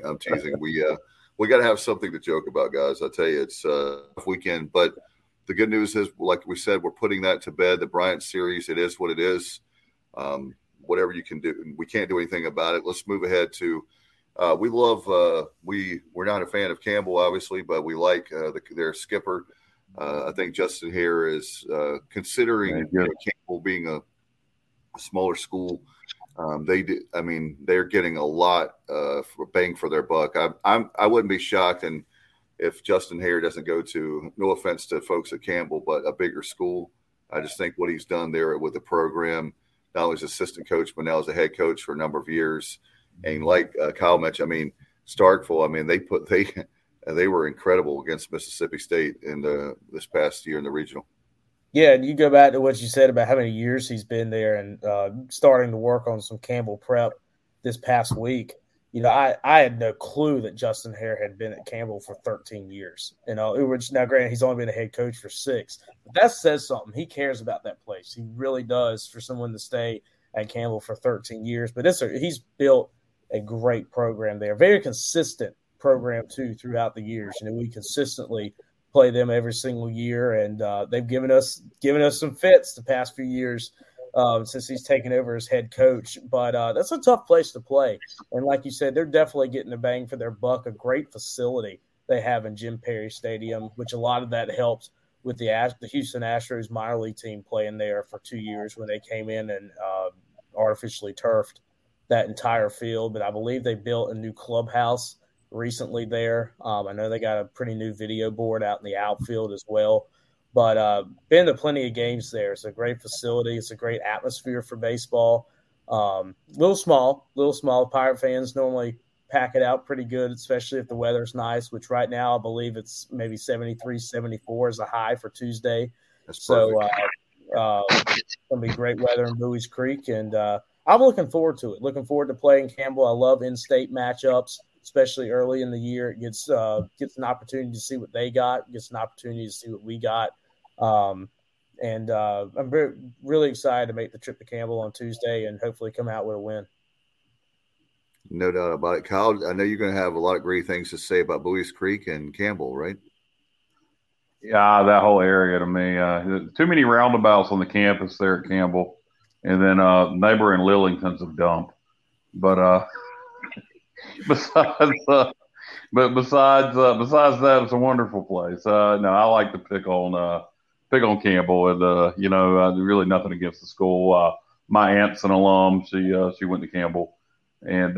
We got to have something to joke about, guys. I tell you, it's a tough weekend. But the good news is, like we said, we're putting that to bed. The Bryant series, it is what it is. Whatever you can do, we can't do anything about it. Let's move ahead to. We love. We're not a fan of Campbell, obviously, but we like their skipper. I think Justin Hare is considering Campbell being a smaller school. They're getting a lot for bang for their buck. I wouldn't be shocked, and if Justin Hare doesn't go to, no offense to folks at Campbell, but a bigger school. I just think what he's done there with the program, not only as assistant coach, but now as a head coach for a number of years. And like Kyle mentioned, Starkville, they were incredible against Mississippi State in this past year in the regional. Yeah, and you go back to what you said about how many years he's been there and starting to work on some Campbell prep this past week. I had no clue that Justin Hare had been at Campbell for 13 years. Now, granted, he's only been a head coach for 6. But that says something. He cares about that place. He really does, for someone to stay at Campbell for 13 years. But he's built a great program there. Very consistent program, too, throughout the years. We consistently play them every single year, and they've given us some fits the past few years since he's taken over as head coach. But that's a tough place to play. And like you said, they're definitely getting a bang for their buck, a great facility they have in Jim Perry Stadium, which a lot of that helped with the Houston Astros minor league team playing there for 2 years when they came in and artificially turfed that entire field. But I believe they built a new clubhouse recently there. I know they got a pretty new video board out in the outfield as well. But been to plenty of games there. It's a great facility. It's a great atmosphere for baseball. Little small. Pirate fans normally pack it out pretty good, especially if the weather's nice, which right now I believe it's maybe 73, 74 is a high for Tuesday. That's so perfect. it's going to be great weather in Bowie's Creek, and I'm looking forward to it. Looking forward to playing Campbell. I love in-state matchups, especially early in the year. It gets an opportunity to see what they got, gets an opportunity to see what we got. And I'm really excited to make the trip to Campbell on Tuesday and hopefully come out with a win. No doubt about it. Kyle, I know you're going to have a lot of great things to say about Bowie's Creek and Campbell, right? Yeah, that whole area to me. Too many roundabouts on the campus there at Campbell. And then neighboring Lillington's a dump. But besides that, it's a wonderful place. No, I like to pick on Campbell, and really nothing against the school. My aunt's an alum. She went to Campbell, and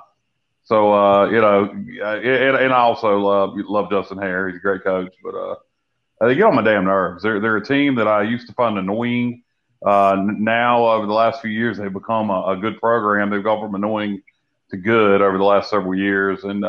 and I also love Justin Hare. He's a great coach, but they get on my damn nerves. They're a team that I used to find annoying. Now over the last few years, they've become a good program. They've gone from annoying to good over the last several years, and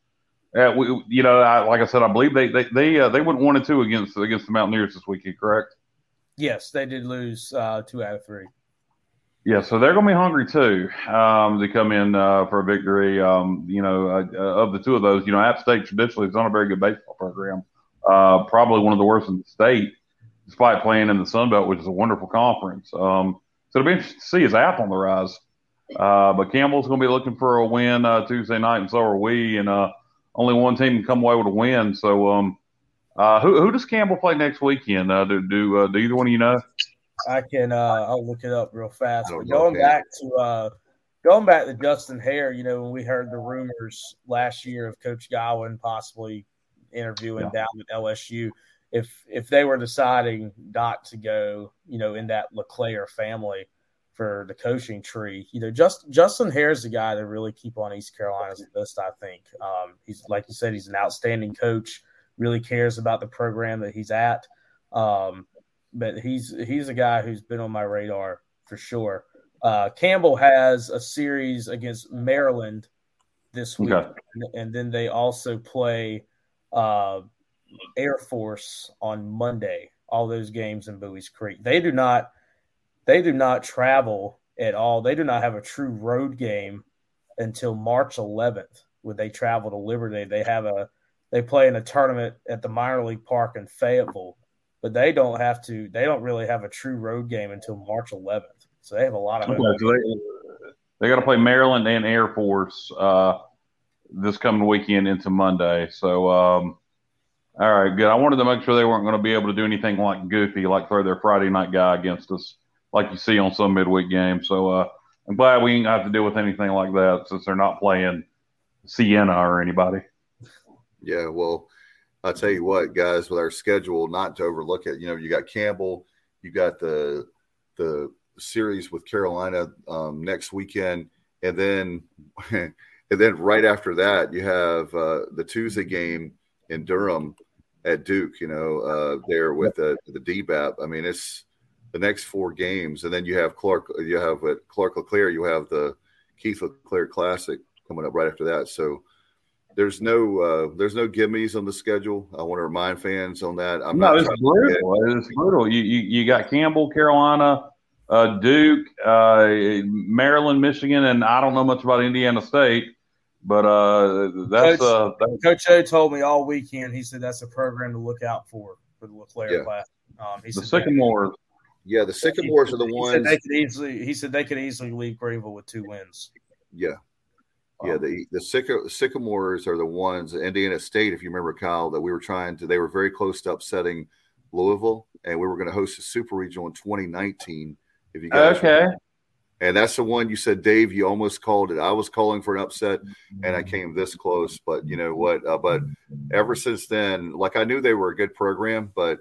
like I said, I believe they went 1-2 against the Mountaineers this weekend, correct? Yes, they did lose 2 out of 3. Yeah, so they're going to be hungry too to come in for a victory. Of the two of those, App State traditionally is not a very good baseball program. Probably one of the worst in the state, despite playing in the Sun Belt, which is a wonderful conference. So it'll be interesting to see is App on the rise. But Campbell's going to be looking for a win Tuesday night, and so are we. And only one team can come away with a win. So who does Campbell play next weekend? Do either one of you know? I can. I'll look it up real fast. But going back to Justin Hare, when we heard the rumors last year of Coach Godwin possibly interviewing down at LSU, if they were deciding not to go, in that LeClaire family for the coaching tree, Justin Hare's the guy to really keep on East Carolina's list. I think he's, like you said, he's an outstanding coach. Really cares about the program that he's at. But he's a guy who's been on my radar for sure. Campbell has a series against Maryland this week, and then they also play Air Force on Monday. All those games in Bowie's Creek. They do not travel at all. They do not have a true road game until March 11th when they travel to Liberty. They play in a tournament at the minor league park in Fayetteville. But they don't really have a true road game until March 11th. So they have a lot of they got to play Maryland and Air Force this coming weekend into Monday. So, all right, good. I wanted to make sure they weren't going to be able to do anything like goofy, like throw their Friday night guy against us, like you see on some midweek games. So I'm glad we ain't have to deal with anything like that since they're not playing Siena or anybody. Yeah, well, I'll tell you what, guys, with our schedule, not to overlook it, you got Campbell, you got the series with Carolina next weekend, and then right after that, you have the Tuesday game in Durham at Duke, there with the DBAP. I mean, it's the next 4 games, and then you have Clark LeClaire, you have the Keith LeClaire Classic coming up right after that. So there's no gimmies on the schedule. I want to remind fans on that. It's brutal. It's brutal. You got Campbell, Carolina, Duke, Maryland, Michigan, and I don't know much about Indiana State, but that's Coach O told me all weekend. He said that's a program to look out for the LeClaire class. The Sycamores. Yeah, the Sycamores are the ones. He said they could easily leave Greenville with 2 wins. Yeah. Yeah, the Sycamores are the ones, Indiana State, if you remember, Kyle, that we were they were very close to upsetting Louisville, and we were going to host a super regional in 2019. If you guys remember. And that's the one you said, Dave, you almost called it. I was calling for an upset, and I came this close. But you know what? But ever since then, I knew they were a good program, but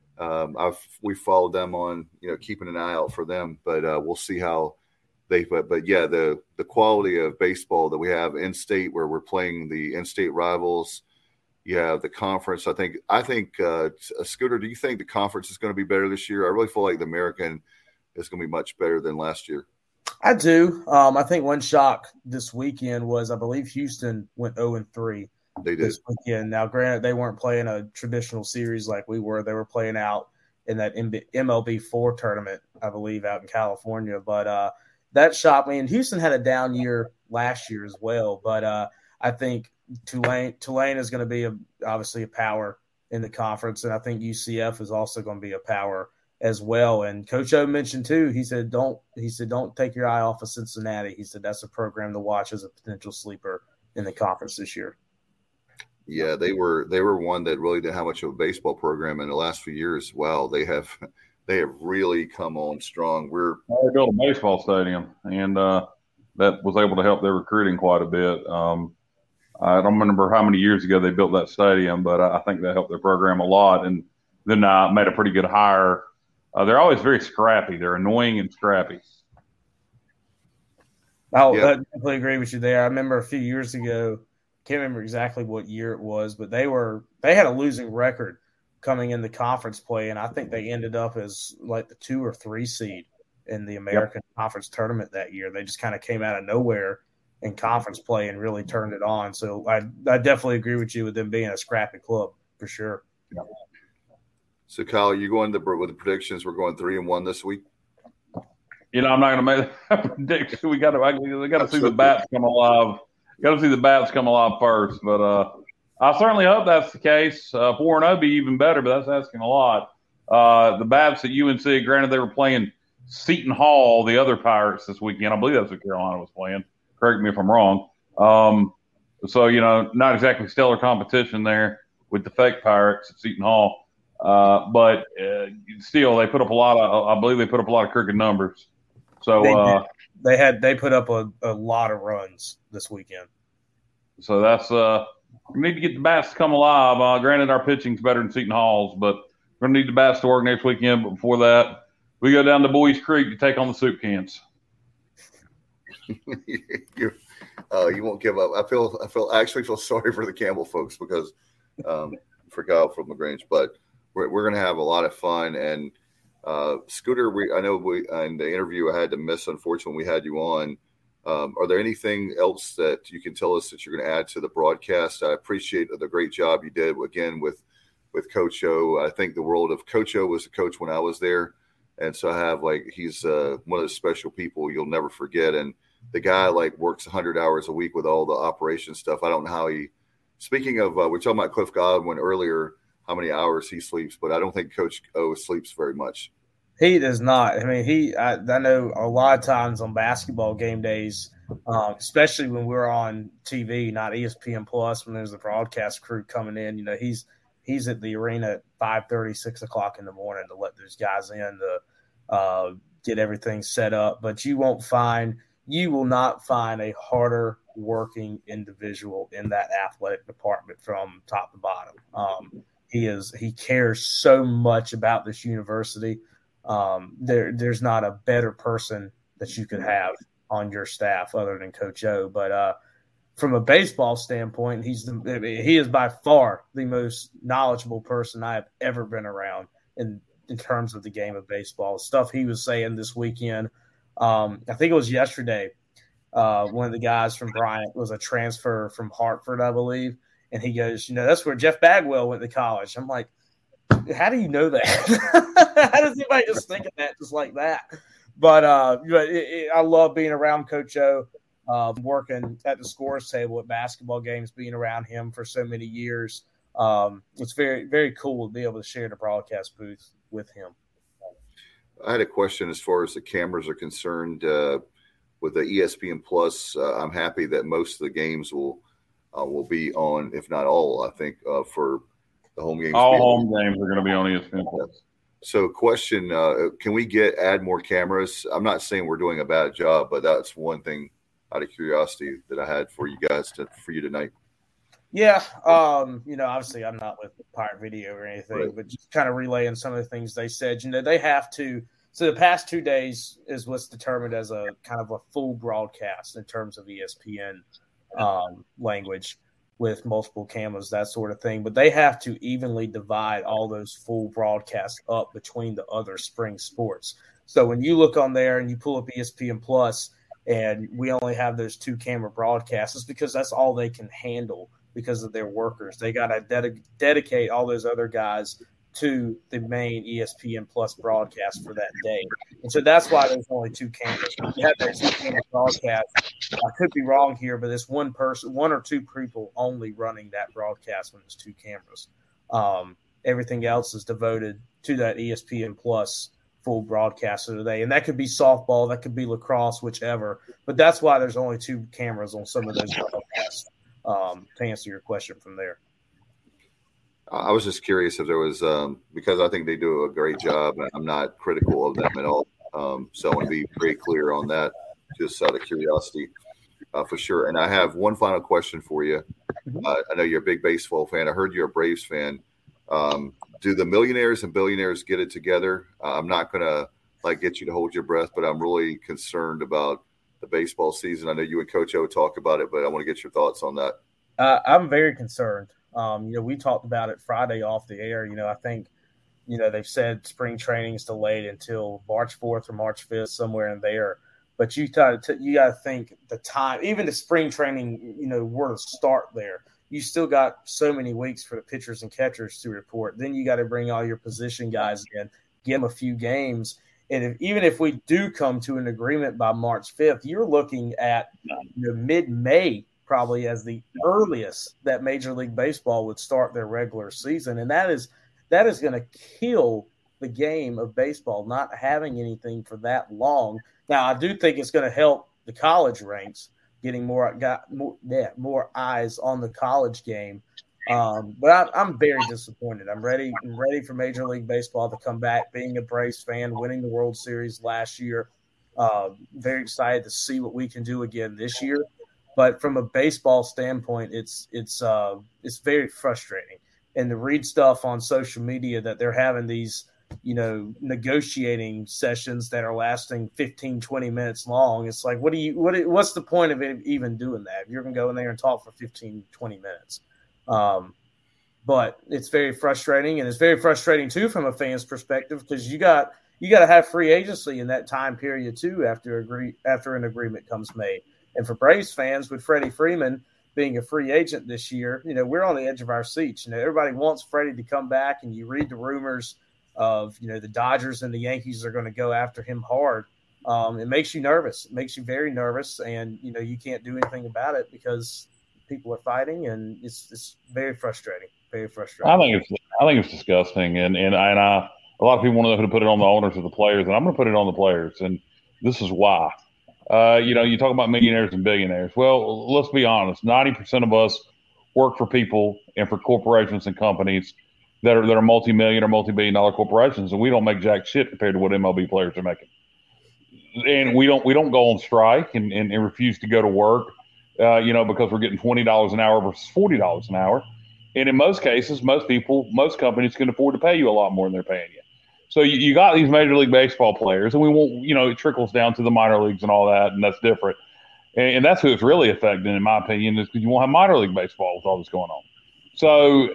we followed them on, keeping an eye out for them. But we'll see how But yeah, the quality of baseball that we have in state, where we're playing the in-state rivals, you have the conference. I think Scooter, do you think the conference is going to be better this year? I really feel like the American is going to be much better than last year. I do. I think one shock this weekend was I believe Houston went 0-3 this weekend. Now, granted, they weren't playing a traditional series like we were. They were playing out in that MLB4 tournament, I believe, out in California. But that shocked me. And Houston had a down year last year as well. But I think Tulane is going to be obviously a power in the conference, and I think UCF is also going to be a power as well. And Coach O mentioned too, he said don't take your eye off of Cincinnati. He said that's a program to watch as a potential sleeper in the conference this year. Yeah, they were one that really didn't have much of a baseball program in the last few years. Wow, they have really come on strong. They built a baseball stadium, and that was able to help their recruiting quite a bit. I don't remember how many years ago they built that stadium, but I think that helped their program a lot. And then made a pretty good hire. They're always very scrappy. They're annoying and scrappy. I definitely agree with you there. I remember a few years ago, can't remember exactly what year it was, but they had a losing record coming in the conference play, and I think they ended up as like the 2 or 3 seed in the American Conference tournament that year. They just kind of came out of nowhere in conference play and really turned it on. So I definitely agree with you with them being a scrappy club for sure. Yeah. So Kyle, you going with the predictions? We're going 3-1 this week. I'm not going to make that prediction. We got to see the bats come alive. Got to see the bats come alive first. But I certainly hope that's the case. 4-0 be even better, but that's asking a lot. The bats at UNC, granted they were playing Seton Hall, the other Pirates this weekend. I believe that's what Carolina was playing. Correct me if I'm wrong. So, not exactly stellar competition there with the fake Pirates at Seton Hall. But still, they put up I believe they put up a lot of crooked numbers. So they put up a lot of runs this weekend. So that's we need to get the bats to come alive. Granted, our pitching's better than Seton Hall's, but we're going to need the bats to work next weekend. But before that, we go down to Boys Creek to take on the soup cans. You won't give up. I actually feel sorry for the Campbell folks because for Kyle from LaGrange, but we're going to have a lot of fun. And Scooter, I know in the interview I had to miss, unfortunately, we had you on. Are there anything else that you can tell us that you're going to add to the broadcast? I appreciate the great job you did again with Coach O. I think the world of Coach O was a coach when I was there. And so I have he's one of those special people you'll never forget. And the guy works 100 hours a week with all the operation stuff. I don't know how speaking of, we're talking about Cliff Godwin earlier, how many hours he sleeps, but I don't think Coach O sleeps very much. He does not. I mean, I know a lot of times on basketball game days, especially when we're on TV, not ESPN Plus, when there's a broadcast crew coming in, he's at the arena at 5:30, 6 o'clock in the morning to let those guys in to get everything set up. But you will not find a harder working individual in that athletic department from top to bottom. He cares so much about this university. There's not a better person that you could have on your staff other than Coach O. But from a baseball standpoint, he is by far the most knowledgeable person I have ever been around in terms of the game of baseball. Stuff he was saying this weekend. I think it was yesterday. One of the guys from Bryant was a transfer from Hartford, I believe. And he goes, that's where Jeff Bagwell went to college. I'm like, how do you know that? How does anybody just think of that just like that? But I love being around Coach O, working at the scores table at basketball games, being around him for so many years. It's very, very cool to be able to share the broadcast booth with him. I had a question as far as the cameras are concerned. With the ESPN Plus, I'm happy that most of the games will be on, if not all, I think, for the home games. All home games are going to be on ESPN Plus. So question, can we add more cameras? I'm not saying we're doing a bad job, but that's one thing out of curiosity that I had for you guys for you tonight. Yeah. Obviously I'm not with Pirate Video or anything, right, but just kind of relaying some of the things they said. They have to. So the past 2 days is what's determined as a kind of a full broadcast in terms of ESPN language with multiple cameras, that sort of thing. But they have to evenly divide all those full broadcasts up between the other spring sports. So when you look on there and you pull up ESPN Plus and we only have those 2 camera broadcasts, it's because that's all they can handle because of their workers. They got to dedicate all those other guys to the main ESPN Plus broadcast for that day. And so that's why there's only 2 cameras. You have that 2 camera broadcast. I could be wrong here, but it's one or two people only running that broadcast when it's 2 cameras. Everything else is devoted to that ESPN Plus full broadcast of the day. And that could be softball, that could be lacrosse, whichever. But that's why there's only 2 cameras on some of those broadcasts, to answer your question from there. I was just curious if there was because I think they do a great job, and I'm not critical of them at all. So I want to be very clear on that, just out of curiosity, for sure. And I have one final question for you. I know you're a big baseball fan. I heard you're a Braves fan. Do the millionaires and billionaires get it together? I'm not going to get you to hold your breath, but I'm really concerned about the baseball season. I know you and Coach O talk about it, but I want to get your thoughts on that. I'm very concerned. We talked about it Friday off the air. I think, they've said spring training is delayed until March 4th or March 5th, somewhere in there. But you got to think the time, even the spring training, were to start there. You still got so many weeks for the pitchers and catchers to report. Then you got to bring all your position guys in, give them a few games. And even if we do come to an agreement by March 5th, you're looking at mid-May probably as the earliest that Major League Baseball would start their regular season. And that is going to kill the game of baseball, not having anything for that long. Now, I do think it's going to help the college ranks, getting more eyes on the college game. But I'm very disappointed. I'm ready for Major League Baseball to come back, being a Braves fan, winning the World Series last year. Very excited to see what we can do again this year. But from a baseball standpoint, it's very frustrating. And to read stuff on social media that they're having these, negotiating sessions that are lasting 15, 20 minutes long. It's like, what's the point of it even doing that? You're going to go in there and talk for 15, 20 minutes. But it's very frustrating, and it's very frustrating too from a fan's perspective, because you got to have free agency in that time period too after an agreement comes made. And for Braves fans, with Freddie Freeman being a free agent this year, we're on the edge of our seats. Everybody wants Freddie to come back, and you read the rumors of, the Dodgers and the Yankees are going to go after him hard. It makes you nervous. It makes you very nervous, and, you can't do anything about it because people are fighting, and it's very frustrating. Very frustrating. I think it's disgusting, and a lot of people want to know who to put it on, the owners or the players, and I'm going to put it on the players, and this is why. You talk about millionaires and billionaires. Well, let's be honest. 90% of us work for people and for corporations and companies that are multi-million or multi-billion-dollar corporations, and we don't make jack shit compared to what MLB players are making. And we don't go on strike and refuse to go to work, because we're getting $20 an hour versus $40 an hour. And in most cases, most companies can afford to pay you a lot more than they're paying you. So you got these Major League Baseball players, and we won't, it trickles down to the minor leagues and all that, and that's different. And that's who it's really affecting, in my opinion, is because you won't have minor league baseball with all this going on. So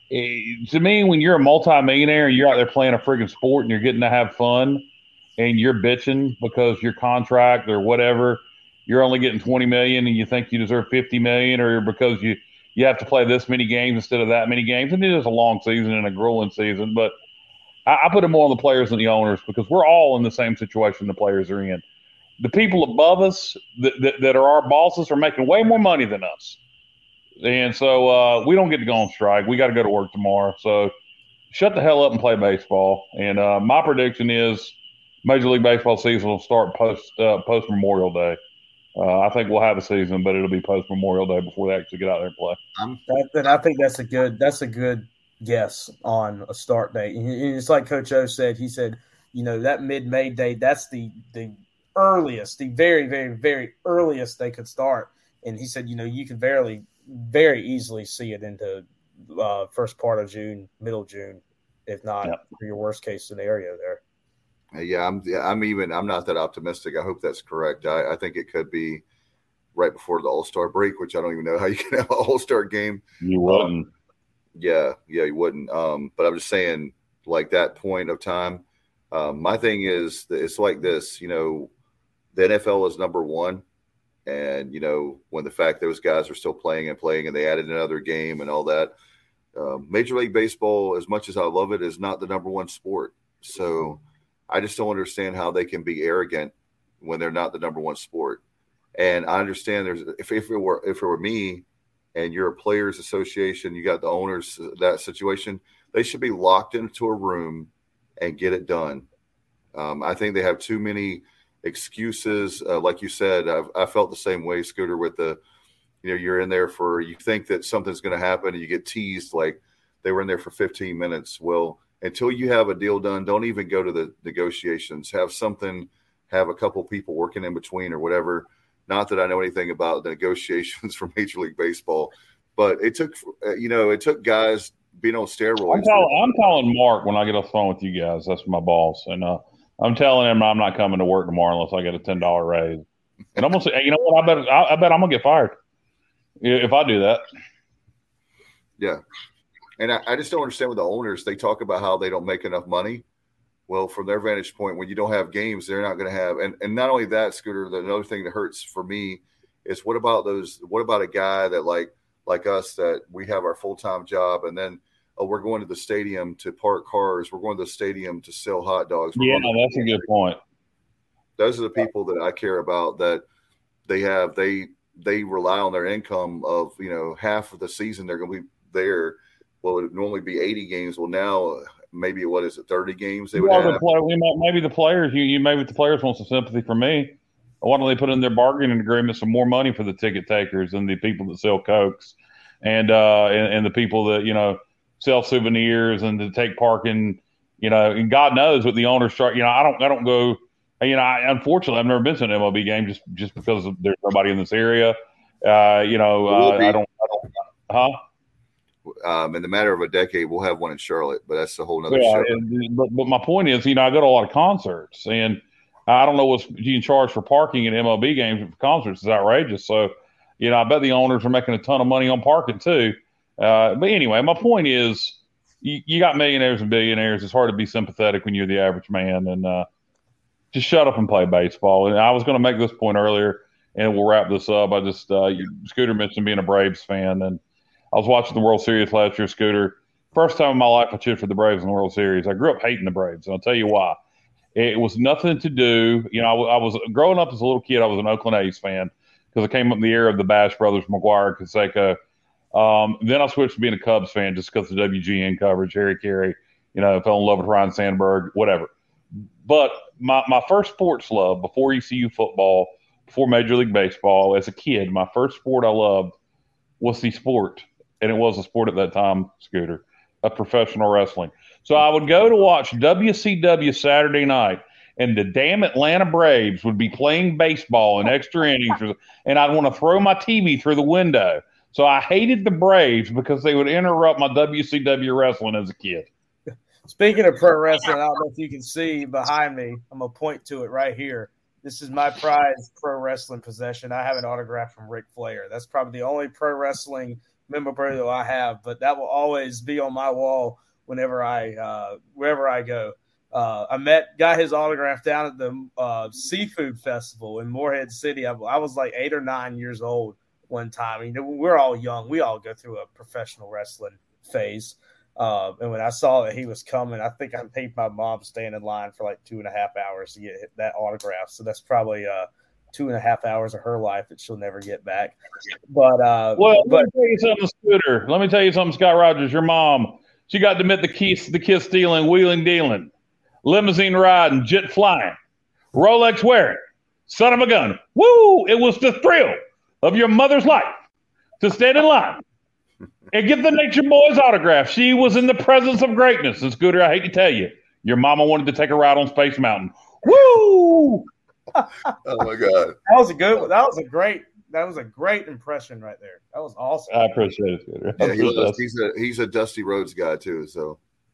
to me, when you're a multimillionaire and you're out there playing a friggin' sport and you're getting to have fun and you're bitching because your contract or whatever, you're only getting $20 million and you think you deserve $50 million, or because you have to play this many games instead of that many games. And it is a long season and a grueling season, but I put it more on the players than the owners, because we're all in the same situation the players are in. The people above us that are our bosses are making way more money than us. And so we don't get to go on strike. We got to go to work tomorrow. So shut the hell up and play baseball. And my prediction is Major League Baseball season will start post Memorial Day. I think we'll have a season, but it'll be post Memorial Day before they actually get out there and play. And I think that's a good guess on a start date. And it's like Coach O said. He said, that mid-May date, that's the earliest, the very, very, very earliest they could start. And he said, you can very easily see it into first part of June, middle June, if not for your worst case scenario there. Yeah, I'm not that optimistic. I hope that's correct. I think it could be right before the All-Star break, which I don't even know how you can have an All-Star game. You wouldn't. Yeah, you wouldn't. But I'm just saying, like, that point of time, My thing is, it's like this. The NFL is number one, and when the fact those guys are still playing, and they added another game and all that. Major League Baseball, as much as I love it, is not the number one sport. So I just don't understand how they can be arrogant when they're not the number one sport. And I understand if it were me, and you're a players association, you got the owners, that situation, they should be locked into a room and get it done. I think they have too many excuses. Like you said, I felt the same way, Scooter, with you're in there you think that something's going to happen and you get teased like they were in there for 15 minutes. Well, until you have a deal done, don't even go to the negotiations. Have a couple people working in between or whatever. Not that I know anything about the negotiations for Major League Baseball, but it took guys being on steroids. I'm calling Mark when I get off the phone with you guys. That's my boss. And I'm telling him I'm not coming to work tomorrow unless I get a $10 raise. And I'm going to say, hey, you know what? I bet I'm going to get fired if I do that. Yeah. And I just don't understand with the owners. They talk about how they don't make enough money. Well, from their vantage point, when you don't have games, they're not going to have. And not only that, Scooter, another thing that hurts for me is what about a guy that like us, that we have our full-time job and then we're going to the stadium to park cars. We're going to the stadium to sell hot dogs. That's a good point. Those are the people that I care about, that they rely on their income of, half of the season they're going to be there. Well, it would normally be 80 games. Well, now maybe 30 games they would have. Maybe the players, maybe the players want some sympathy from me. Why don't they put in their bargaining agreement some more money for the ticket takers and the people that sell Cokes and the people that, sell souvenirs and to take parking, and God knows what the owners start. I don't go, unfortunately, I've never been to an MLB game just because there's nobody in this area. I don't. In the matter of a decade, we'll have one in Charlotte, but that's a whole nother show. But my point is, I go to a lot of concerts, and I don't know what's being charged for parking at MLB games, but for concerts is outrageous. So, I bet the owners are making a ton of money on parking too. But anyway, my point is, you got millionaires and billionaires. It's hard to be sympathetic when you're the average man, and just shut up and play baseball. And I was going to make this point earlier, and we'll wrap this up. I just Scooter mentioned being a Braves fan, and I was watching the World Series last year, Scooter. First time in my life I cheered for the Braves in the World Series. I grew up hating the Braves, and I'll tell you why. It was nothing to do. I was growing up as a little kid, I was an Oakland A's fan because I came up in the era of the Bash brothers, McGuire, Canseco. Then I switched to being a Cubs fan just because of the WGN coverage, Harry Carey, fell in love with Ryan Sandberg, whatever. But my first sports love before ECU football, before Major League Baseball, as a kid, my first sport I loved was the sport. And it was a sport at that time, Scooter, of professional wrestling. So I would go to watch WCW Saturday night, and the damn Atlanta Braves would be playing baseball in extra innings, and I'd want to throw my TV through the window. So I hated the Braves because they would interrupt my WCW wrestling as a kid. Speaking of pro wrestling, I don't know if you can see behind me. I'm going to point to it right here. This is my prized pro wrestling possession. I have an autograph from Ric Flair. That's probably the only pro wrestling memorabilia I have, but that will always be on my wall wherever I go. I got his autograph down at the seafood festival in Morehead City. I was like 8 or 9 years old one time. We're all young. We all go through a professional wrestling phase. And when I saw that he was coming, I think I made my mom stand in line for like 2.5 hours to get that autograph. So that's probably 2.5 hours of her life that she'll never get back. But let me tell you something, Scooter. Let me tell you something, Scott Rogers. Your mom, she got to admit the kiss stealing, wheeling dealing, limousine riding, jet flying, Rolex wearing, son of a gun. Woo! It was the thrill of your mother's life to stand in line and get the Nature Boy's autograph. She was in the presence of greatness. And Scooter, I hate to tell you, your mama wanted to take a ride on Space Mountain. Woo! Oh my God, that was a good one. That was a great impression right there. That was awesome. I appreciate it, Scooter. Yeah, he's a Dusty Rhodes guy too. So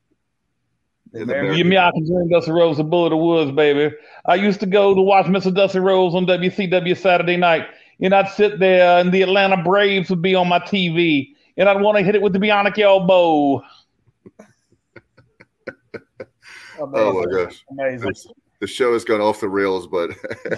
I can dream Dusty Rhodes a bullet of woods, baby. I used to go to watch Mr. Dusty Rhodes on WCW Saturday night, and I'd sit there, and the Atlanta Braves would be on my TV, and I'd want to hit it with the bionic elbow. Amazing. Oh my gosh, amazing. The show has gone off the rails, but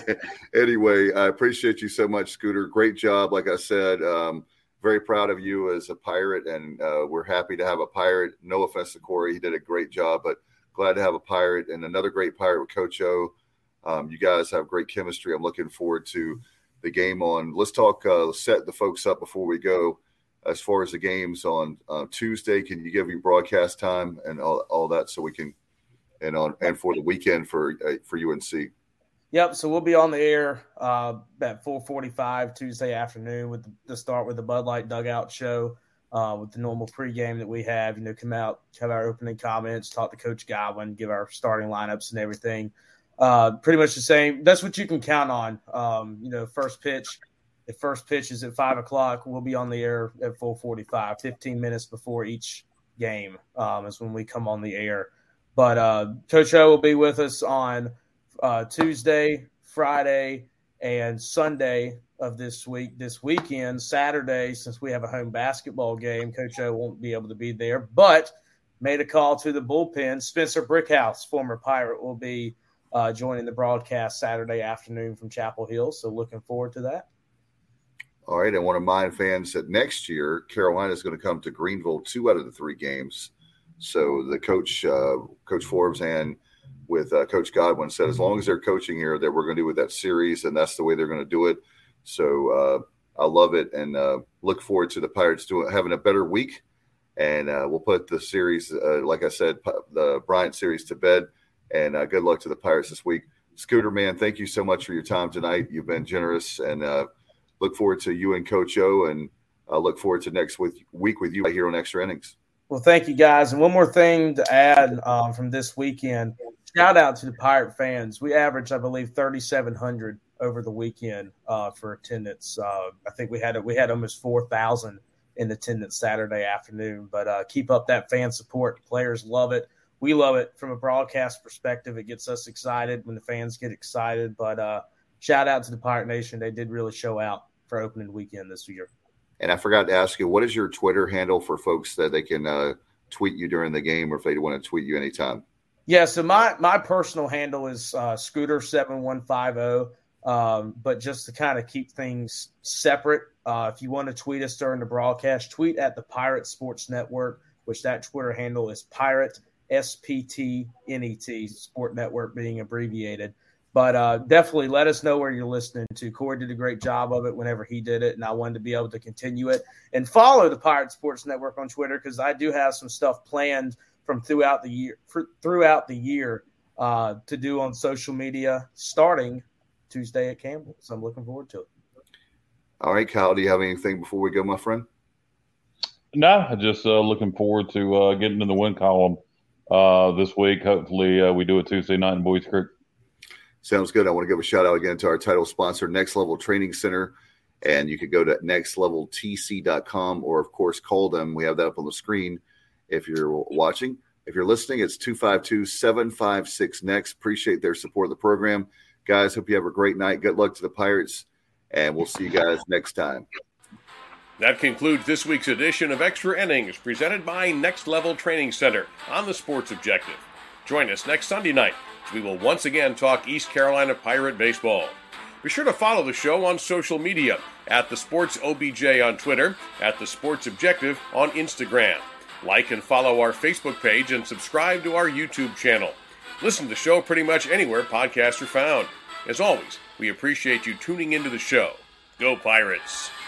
anyway, I appreciate you so much, Scooter. Great job. Like I said, very proud of you as a Pirate, and we're happy to have a Pirate. No offense to Corey. He did a great job, but glad to have a Pirate and another great Pirate with Coach O. You guys have great chemistry. I'm looking forward to the game on. Let's talk, set the folks up before we go. As far as the games on Tuesday, can you give me broadcast time and all that so we can and for the weekend for UNC? Yep. So we'll be on the air at 4:45 Tuesday afternoon with the start with the Bud Light Dugout show with the normal pregame that we have. Come out, have our opening comments, talk to Coach Godwin, give our starting lineups and everything. Pretty much the same. That's what you can count on. First pitch. The first pitch is at 5 o'clock. We'll be on the air at 4:45, 15 minutes before each game is when we come on the air. But Coach O will be with us on Tuesday, Friday, and Sunday of this week. This weekend, Saturday, since we have a home basketball game, Coach O won't be able to be there, but made a call to the bullpen. Spencer Brickhouse, former Pirate, will be joining the broadcast Saturday afternoon from Chapel Hill, so looking forward to that. All right, and want to remind fans that next year Carolina is going to come to Greenville 2 out of the 3 games. So the coach, Coach Forbes, and with Coach Godwin said as long as they're coaching here, that we're going to do with that series, and that's the way they're going to do it. So I love it, and look forward to the Pirates having a better week. And we'll put the series, like I said, the Bryant series to bed. And good luck to the Pirates this week. Scooter, man, thank you so much for your time tonight. You've been generous, and look forward to you and Coach O, and look forward to next week with you right here on Extra Innings. Well, thank you, guys. And one more thing to add from this weekend, shout out to the Pirate fans. We averaged, I believe, 3,700 over the weekend for attendance. I think we had almost 4,000 in attendance Saturday afternoon. But keep up that fan support. The players love it. We love it from a broadcast perspective. It gets us excited when the fans get excited. But shout out to the Pirate Nation. They did really show out for opening weekend this year. And I forgot to ask you, what is your Twitter handle for folks that they can tweet you during the game, or if they want to tweet you anytime? Yeah, so my personal handle is Scooter7150. But just to kind of keep things separate, if you want to tweet us during the broadcast, tweet at the Pirate Sports Network, which that Twitter handle is Pirate, SPTNET, Sport Network being abbreviated. But definitely let us know where you're listening to. Corey did a great job of it whenever he did it, and I wanted to be able to continue it. And follow the Pirate Sports Network on Twitter, because I do have some stuff planned from throughout the year to do on social media starting Tuesday at Campbell. So I'm looking forward to it. All right, Kyle, do you have anything before we go, my friend? No, just looking forward to getting in the win column this week. Hopefully we do it Tuesday night in Boys Creek. Sounds good. I want to give a shout out again to our title sponsor, Next Level Training Center. And you could go to nextleveltc.com, or, of course, call them. We have that up on the screen if you're watching. If you're listening, it's 252-756-NEXT. Appreciate their support of the program. Guys, hope you have a great night. Good luck to the Pirates, and we'll see you guys next time. That concludes this week's edition of Extra Innings, presented by Next Level Training Center on the Sports Objective. Join us next Sunday night as we will once again talk East Carolina Pirate baseball. Be sure to follow the show on social media at The Sports OBJ on Twitter, at The Sports Objective on Instagram. Like and follow our Facebook page and subscribe to our YouTube channel. Listen to the show pretty much anywhere podcasts are found. As always, we appreciate you tuning into the show. Go Pirates!